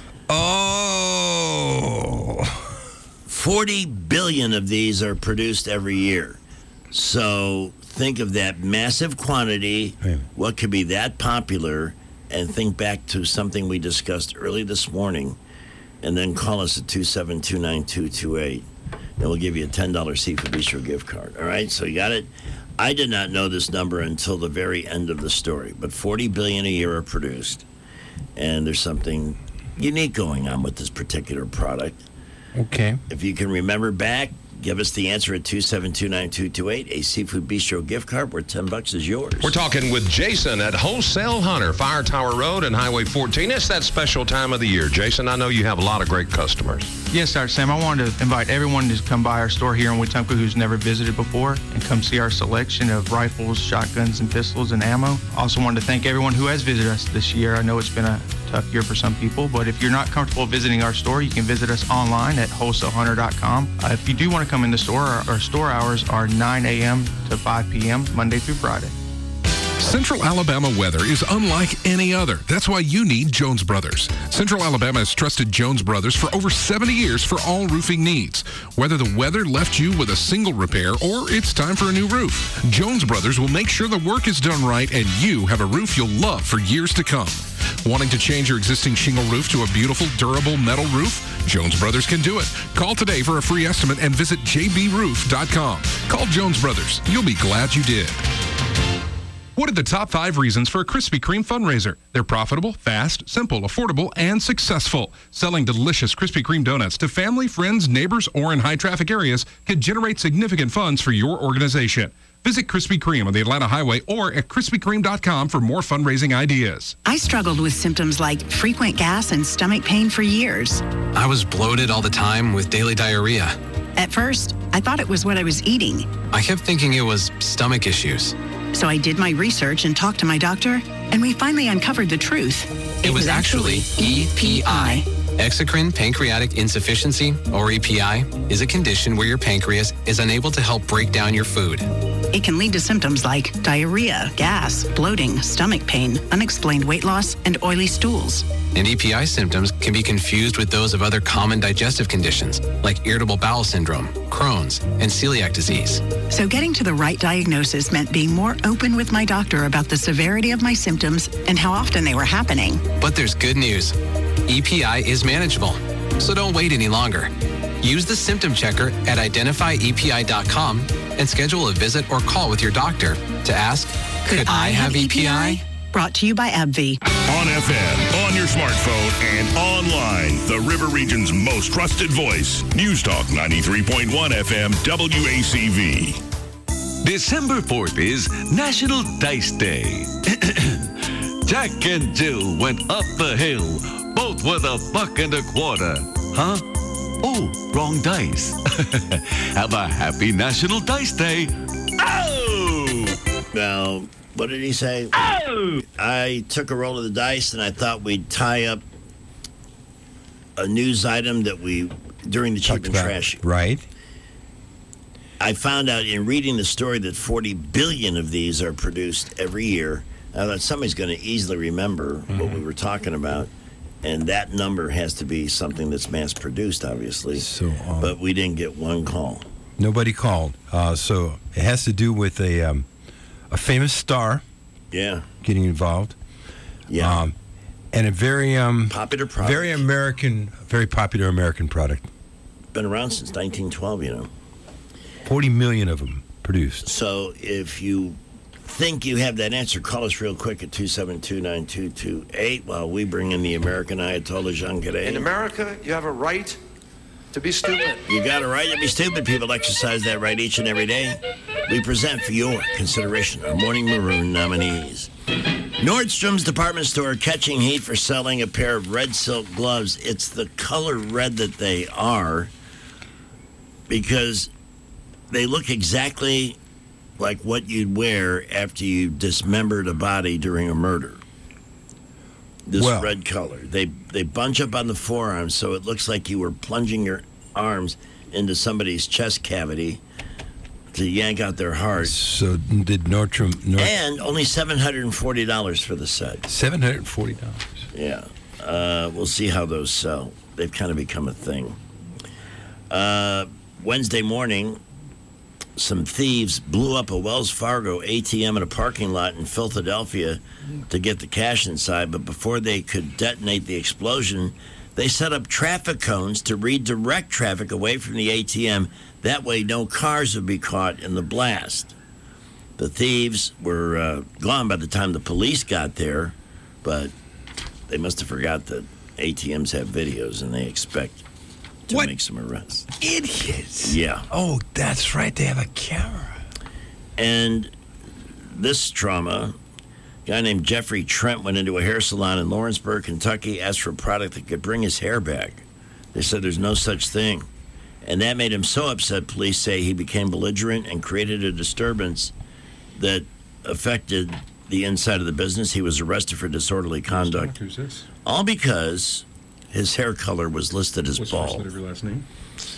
Oh.
forty billion of these are produced every year. So think of that massive quantity, what could be that popular, and think back to something we discussed early this morning. And then call us at two seven two, nine two two eight. And we'll give you a ten dollars Seafood Bistro gift card. All right, so you got it? I did not know this number until the very end of the story. But forty billion a year are produced. And there's something unique going on with this particular product.
Okay.
If you can remember back, give us the answer at two seven two, nine two two eight. A Seafood Bistro gift card where ten bucks is yours.
We're talking with Jason at Wholesale Hunter, Fire Tower Road and Highway fourteen. It's that special time of the year. Jason, I know you have a lot of great customers.
Yes, Sergeant Sam. I wanted to invite everyone to come by our store here in Wetumpka who's never visited before and come see our selection of rifles, shotguns, and pistols and ammo. Also wanted to thank everyone who has visited us this year. I know it's been a tough year for some people, but if you're not comfortable visiting our store, you can visit us online at wholesale hunter dot com. Uh, if you do want to come in the store, our, our store hours are nine a.m. to five p.m. Monday through Friday.
Central Alabama weather is unlike any other. That's why you need Jones Brothers. Central Alabama has trusted Jones Brothers for over seventy years for all roofing needs. Whether the weather left you with a single repair or it's time for a new roof, Jones Brothers will make sure the work is done right and you have a roof you'll love for years to come. Wanting to change your existing shingle roof to a beautiful, durable metal roof? Jones Brothers can do it. Call today for a free estimate and visit j b roof dot com. Call Jones Brothers. You'll be glad you did. What are the top five reasons for a Krispy Kreme fundraiser? They're profitable, fast, simple, affordable, and successful. Selling delicious Krispy Kreme donuts to family, friends, neighbors, or in high-traffic areas can generate significant funds for your organization. Visit Krispy Kreme on the Atlanta Highway or at krispy kreme dot com for more fundraising ideas.
I struggled with symptoms like frequent gas and stomach pain for years.
I was bloated all the time with daily diarrhea.
At first, I thought it was what I was eating.
I kept thinking it was stomach issues.
So I did my research and talked to my doctor, and we finally uncovered the truth.
It, it was, was actually E P I. Exocrine pancreatic insufficiency, or E P I, is a condition where your pancreas is unable to help break down your food.
It can lead to symptoms like diarrhea, gas, bloating, stomach pain, unexplained weight loss, and oily stools.
And E P I symptoms can be confused with those of other common digestive conditions, like irritable bowel syndrome, Crohn's, and celiac disease.
So getting to the right diagnosis meant being more open with my doctor about the severity of my symptoms and how often they were happening.
But there's good news. E P I is manageable, so don't wait any longer. Use the symptom checker at identify e p i dot com and schedule a visit or call with your doctor to ask, could, could I, I have E P I?
Brought to you by AbbVie.
On F M, on your smartphone, and online, the River Region's most trusted voice. News Talk ninety-three point one F M W A C V.
December fourth is National Dice Day. Jack and Jill went up the hill, both with a buck and a quarter. Huh? Oh, wrong dice. Have a happy National Dice Day. Oh!
Now, what did he say? Oh! I took a roll of the dice and I thought we'd tie up a news item that we, during the Cheap and Trash.
Right.
I found out in reading the story that forty billion of these are produced every year. I thought somebody's going to easily remember mm-hmm. what we were talking about. And that number has to be something that's mass-produced, obviously.
So, um,
but we didn't get one call.
Nobody called. Uh, so it has to do with a um, a famous star.
Yeah.
Getting involved.
Yeah.
Um, and a very um,
popular product.
Very American, very popular American product.
Been around since nineteen twelve, you know.
forty million of them produced.
So if you think you have that answer, call us real quick at two seven two, nine two two eight while we bring in the American Ayatollah Jean Cadet.
In America, you have a right to be stupid.
You got a right to be stupid. People exercise that right each and every day. We present for your consideration our Morning Maroon nominees. Nordstrom's department store catching heat for selling a pair of red silk gloves. It's the color red that they are because they look exactly like what you'd wear after you dismembered a body during a murder. This well, red color. They they bunch up on the forearms, so it looks like you were plunging your arms into somebody's chest cavity to yank out their heart.
So did Nordstrom... Nord-
and only seven hundred forty dollars for the set.
seven hundred forty dollars.
Yeah. Uh, we'll see how those sell. They've kind of become a thing. Uh, Wednesday morning, some thieves blew up a Wells Fargo A T M in a parking lot in Philadelphia to get the cash inside, but before they could detonate the explosion, they set up traffic cones to redirect traffic away from the A T M. That way, no cars would be caught in the blast. The thieves were uh, gone by the time the police got there, but they must have forgot that A T Ms have videos and they expect to
what?
make some arrests.
Idiots.
Yeah.
Oh, that's right. They have a camera.
And this trauma, a guy named Jeffrey Trent went into a hair salon in Lawrenceburg, Kentucky, asked for a product that could bring his hair back. They said there's no such thing. And that made him so upset, police say, he became belligerent and created a disturbance that affected the inside of the business. He was arrested for disorderly conduct.
Who's this?
All because his hair color was listed as
What's
bald.
What's your last name?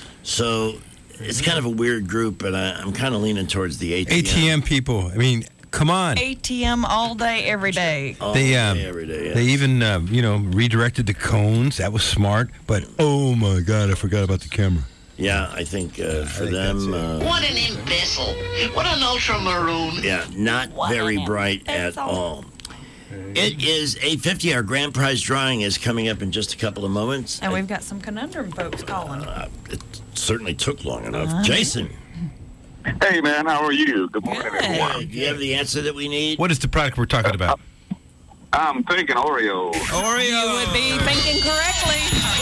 So it's kind of a weird group, but I, I'm kind of leaning towards the A T M.
A T M people. I mean, come on.
A T M all day, every day.
All
They, um,
day, every day. Yeah.
They even, uh, you know, redirected the cones. That was smart. But, oh, my God, I forgot about the camera.
Yeah, I think uh, for
think
them. Uh,
What an imbecile. What an ultramaroon.
yeah, not
What
very
an
bright at
imbecile.
all. It is eight fifty. Our grand prize drawing is coming up in just a couple of moments.
And we've got some conundrum folks calling.
Uh, it certainly took long enough.
Uh-huh.
Jason.
Hey, man, how are you? Good morning,
Good.
everyone.
Do you have the answer that we need?
What is the product we're talking about?
I'm thinking Oreo.
Oreo.
You would be thinking correctly.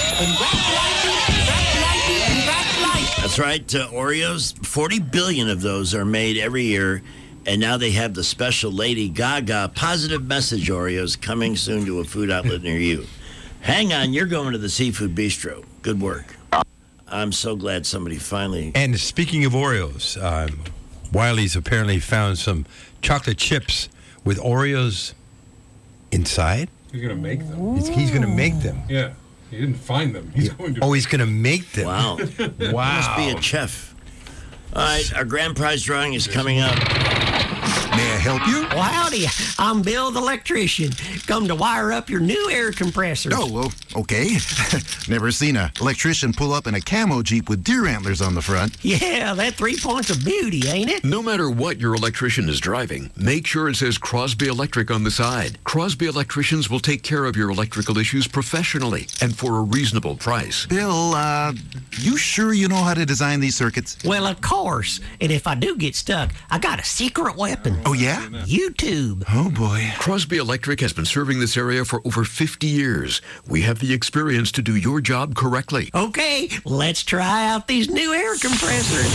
That's right. Uh, Oreos, forty billion of those are made every year. And now they have the special Lady Gaga positive message Oreos coming soon to a food outlet near you. Hang on, you're going to the Seafood Bistro. Good work. I'm so glad somebody finally...
And speaking of Oreos, um, Wiley's apparently found some chocolate chips with Oreos inside.
He's going to make them.
He's, he's going to make them.
Yeah. He didn't find them. He's going to.
Oh, he's going to make them.
Wow.
Wow.
Must be a chef. All right, our grand prize drawing is coming up.
May I help you?
Well, howdy. I'm Bill the electrician. Come to wire up your new air compressors.
Oh, well, okay. Never seen a electrician pull up in a camo Jeep with deer antlers on the front.
Yeah, that three points of beauty, ain't it?
No matter what your electrician is driving, make sure it says Crosby Electric on the side. Crosby Electricians will take care of your electrical issues professionally and for a reasonable price.
Bill, uh, you sure you know how to design these circuits?
Well, of course. And if I do get stuck, I got a secret weapon.
Oh, yeah?
YouTube.
Oh, boy.
Crosby Electric has been serving this area for over fifty years. We have the experience to do your job correctly.
Okay, let's try out these new air compressors.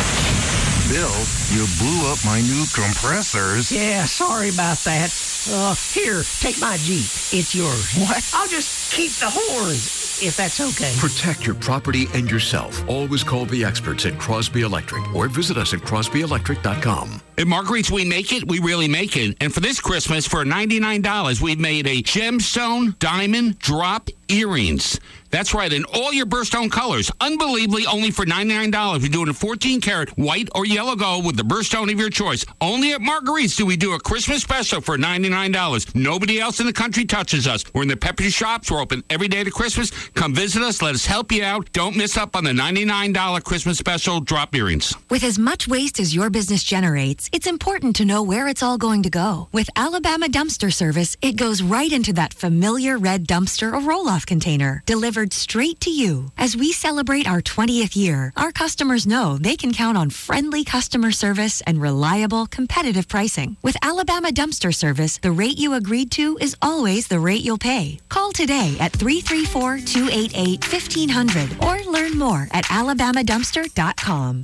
Bill, you blew up my new compressors.
Yeah, sorry about that. Uh, here, take my Jeep. It's yours.
What?
I'll just keep the horns, if that's okay.
Protect your property and yourself. Always call the experts at Crosby Electric or visit us at crosby electric dot com.
At Marguerite's, we make it, we really make it. And for this Christmas, for ninety-nine dollars, we've made a gemstone diamond drop earrings. That's right, in all your birthstone colors. Unbelievably, only for ninety-nine dollars. We're doing a fourteen karat white or yellow gold with the birthstone of your choice. Only at Marguerite's do we do a Christmas special for ninety-nine dollars. Nobody else in the country touches us. We're in the Pepperidge shops. We're open every day to Christmas. Come visit us. Let us help you out. Don't miss up on the ninety-nine dollars Christmas special drop earrings.
With as much waste as your business generates, it's important to know where it's all going to go. With Alabama Dumpster Service, it goes right into that familiar red dumpster or roll-off container, delivered straight to you. As we celebrate our twentieth year, our customers know they can count on friendly customer service and reliable, competitive pricing. With Alabama Dumpster Service, the rate you agreed to is always the rate you'll pay. Call today at three three four, two eight eight, one five zero zero or learn more at alabama dumpster dot com.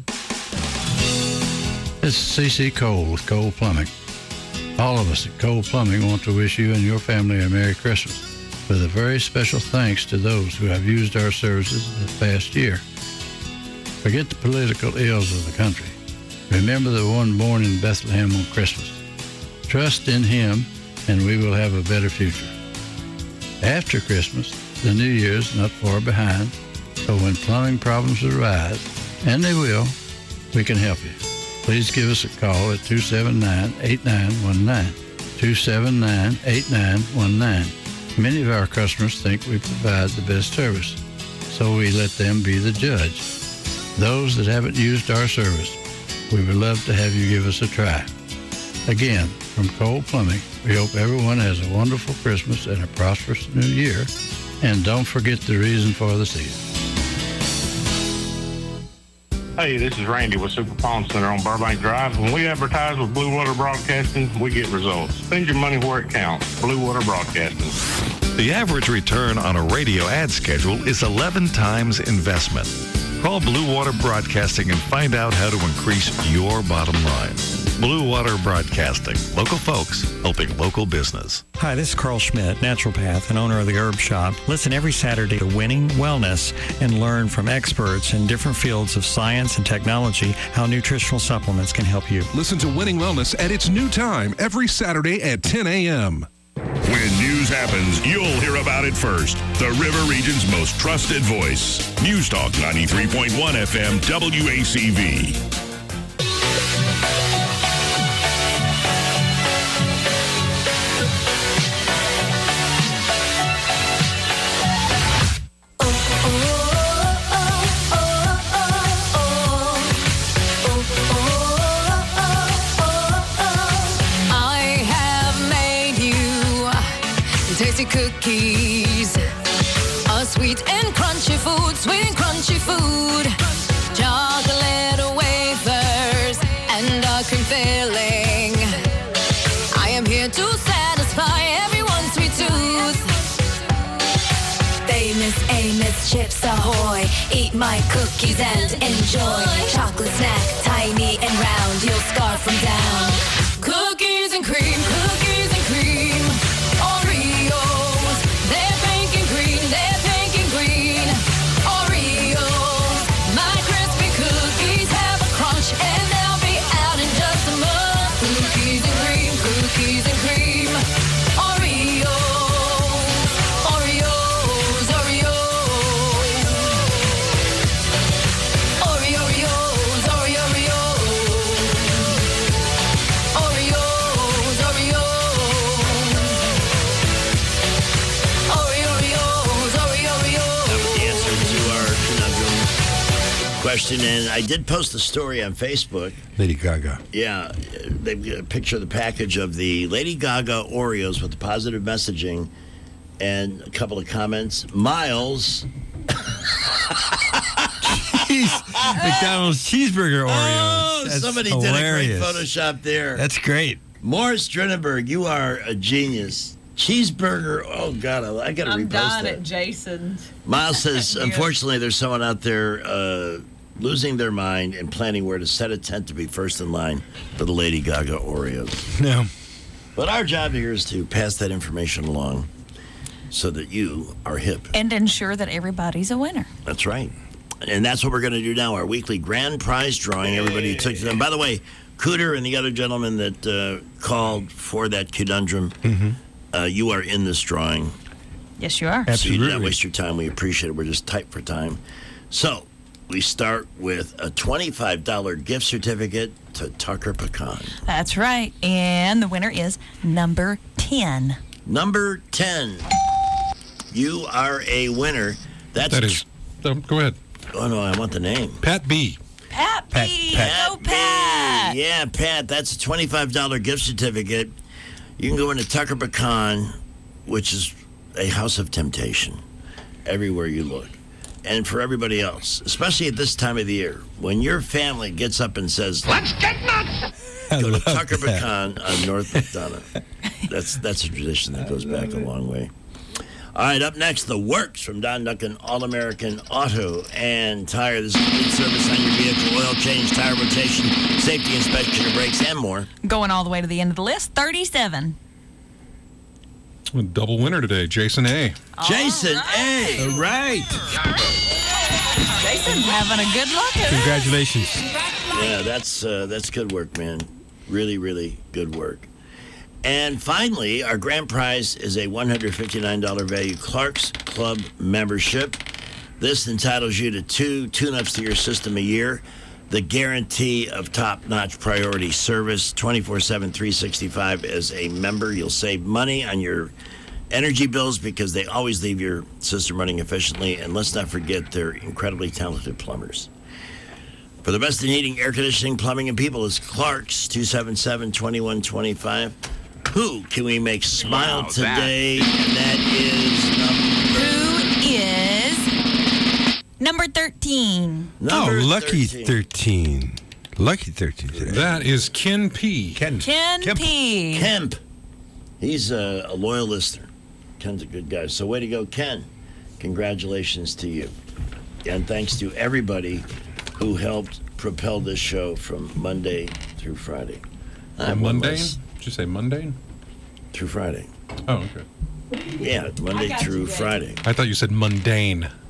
This is C C Cole with Cole Plumbing. All of us at Cole Plumbing want to wish you and your family a Merry Christmas, with a very special thanks to those who have used our services this past year. Forget the political ills of the country. Remember the one born in Bethlehem on Christmas. Trust in him, and we will have a better future. After Christmas, the New Year's not far behind, so when plumbing problems arise, and they will, we can help you. Please give us a call at two seven nine, eight nine one nine, two seven nine, eight nine one nine. Many of our customers think we provide the best service, so we let them be the judge. Those that haven't used our service, we would love to have you give us a try. Again, from Cole Plumbing, we hope everyone has a wonderful Christmas and a prosperous New Year, and don't forget the reason for the season.
Hey, this is Randy with Super Pawn Center on Burbank Drive. When we advertise with Blue Water Broadcasting, we get results. Spend your money where it counts. Blue Water Broadcasting.
The average return on a radio ad schedule is eleven times investment. Call Blue Water Broadcasting and find out how to increase your bottom line. Blue Water Broadcasting. Local folks helping local business.
Hi, this is Carl Schmidt, naturopath and owner of the Herb Shop. Listen every Saturday to Winning Wellness and learn from experts in different fields of science and technology how nutritional supplements can help you.
Listen to Winning Wellness at its new time every Saturday at ten a.m.
When news happens, you'll hear about it first. The River Region's most trusted voice. News Talk ninety-three point one F M W A C V.
sweet and crunchy food, sweet and crunchy food. Chocolate wafers and a cream filling. I am here to satisfy everyone's sweet tooth. Famous Amos Chips Ahoy, eat my cookies and enjoy. Chocolate snack, tiny and round, you'll scarf them down. Cookies and cream, cookies and cream. Oreos, they're pink and green, they're pink and green. Oreos, my crispy cookies have a crunch and they'll be out in just a month. Cookies and cream, cookies and cream. Oreos, Oreos, Oreos. Oreo, Oreos, Oreo, Oreos. Oreos, Oreos. Oreos, Oreo, Oreos.
That was the answer to our conundrum question, and I did post a story on Facebook.
Lady Gaga.
Yeah, they've got a picture of the package of the Lady Gaga Oreos with the positive messaging and a couple of comments. Miles.
Jeez, McDonald's cheeseburger Oreos.
Oh,
That's
somebody
hilarious.
did a great Photoshop there.
That's great.
Morris Drinenberg, you are a genius. Cheeseburger. Oh, God, I, I got to
I'm
repost
dying
that.
at Jason's.
Miles says, unfortunately, there's someone out there uh, losing their mind and planning where to set a tent to be first in line for the Lady Gaga Oreos.
No.
But our job here is to pass that information along so that you are hip.
And ensure that everybody's a winner.
That's right. And that's what we're going to do now, our weekly grand prize drawing. Everybody who took them. By the way, Cooter and the other gentleman that uh, called for that conundrum,
Mm-hmm.
uh, you are in this drawing.
Yes, you are.
So you do not waste your time. We appreciate it. We're just tight for time. So we start with a twenty-five dollars gift certificate to Tucker Pecan.
That's right. And the winner is number ten.
Number ten. You are a winner. That's
That is. Um, go ahead.
Oh, no, I want the name.
Pat B.
Pat B.
Pat
Go Pat.
Yeah, Pat, that's a twenty-five dollars gift certificate. You can go into Tucker Pecan, which is a house of temptation everywhere you look. And for everybody else, especially at this time of the year, when your family gets up and says, let's get nuts, go to Tucker
that.
Pecan on North McDonough. That's, that's a tradition that goes back a long way. All right, up next, The Works from Don Duncan, All-American Auto and Tire. This is complete service on your vehicle, oil change, tire rotation, safety inspection, and brakes, and more.
Going all the way to the end of the list, thirty-seven.
A double winner today, Jason A.
Jason A.
All right.
Jason having a good look at it.
Congratulations.
Yeah, that's uh, that's good work, man. Really, really good work. And finally, our grand prize is a one hundred fifty-nine dollars value Clark's Club membership. This entitles you to two tune-ups to your system a year, the guarantee of top-notch priority service, twenty-four seven, three sixty-five. As a member, you'll save money on your energy bills because they always leave your system running efficiently. And let's not forget, they're incredibly talented plumbers. For the best in heating, air conditioning, plumbing, and people is Clark's, two seven seven, two one two five. Who can we make smile
Wow,
today? And that is number...
Who is number thirteen?
Number
oh, lucky
thirteen.
thirteen. Lucky thirteen today.
That is Ken P.
Ken.
Ken
Kemp.
P.
Kemp. He's a, a loyal listener. Ken's a good guy. So way to go, Ken. Congratulations to you. And thanks to everybody who helped propel this show from Monday through Friday. I have one
Mundane?
less-
Did you say mundane?
Through Friday.
Oh, okay.
Yeah, Monday
I got
through
you, Dave.
Friday.
I thought you said mundane.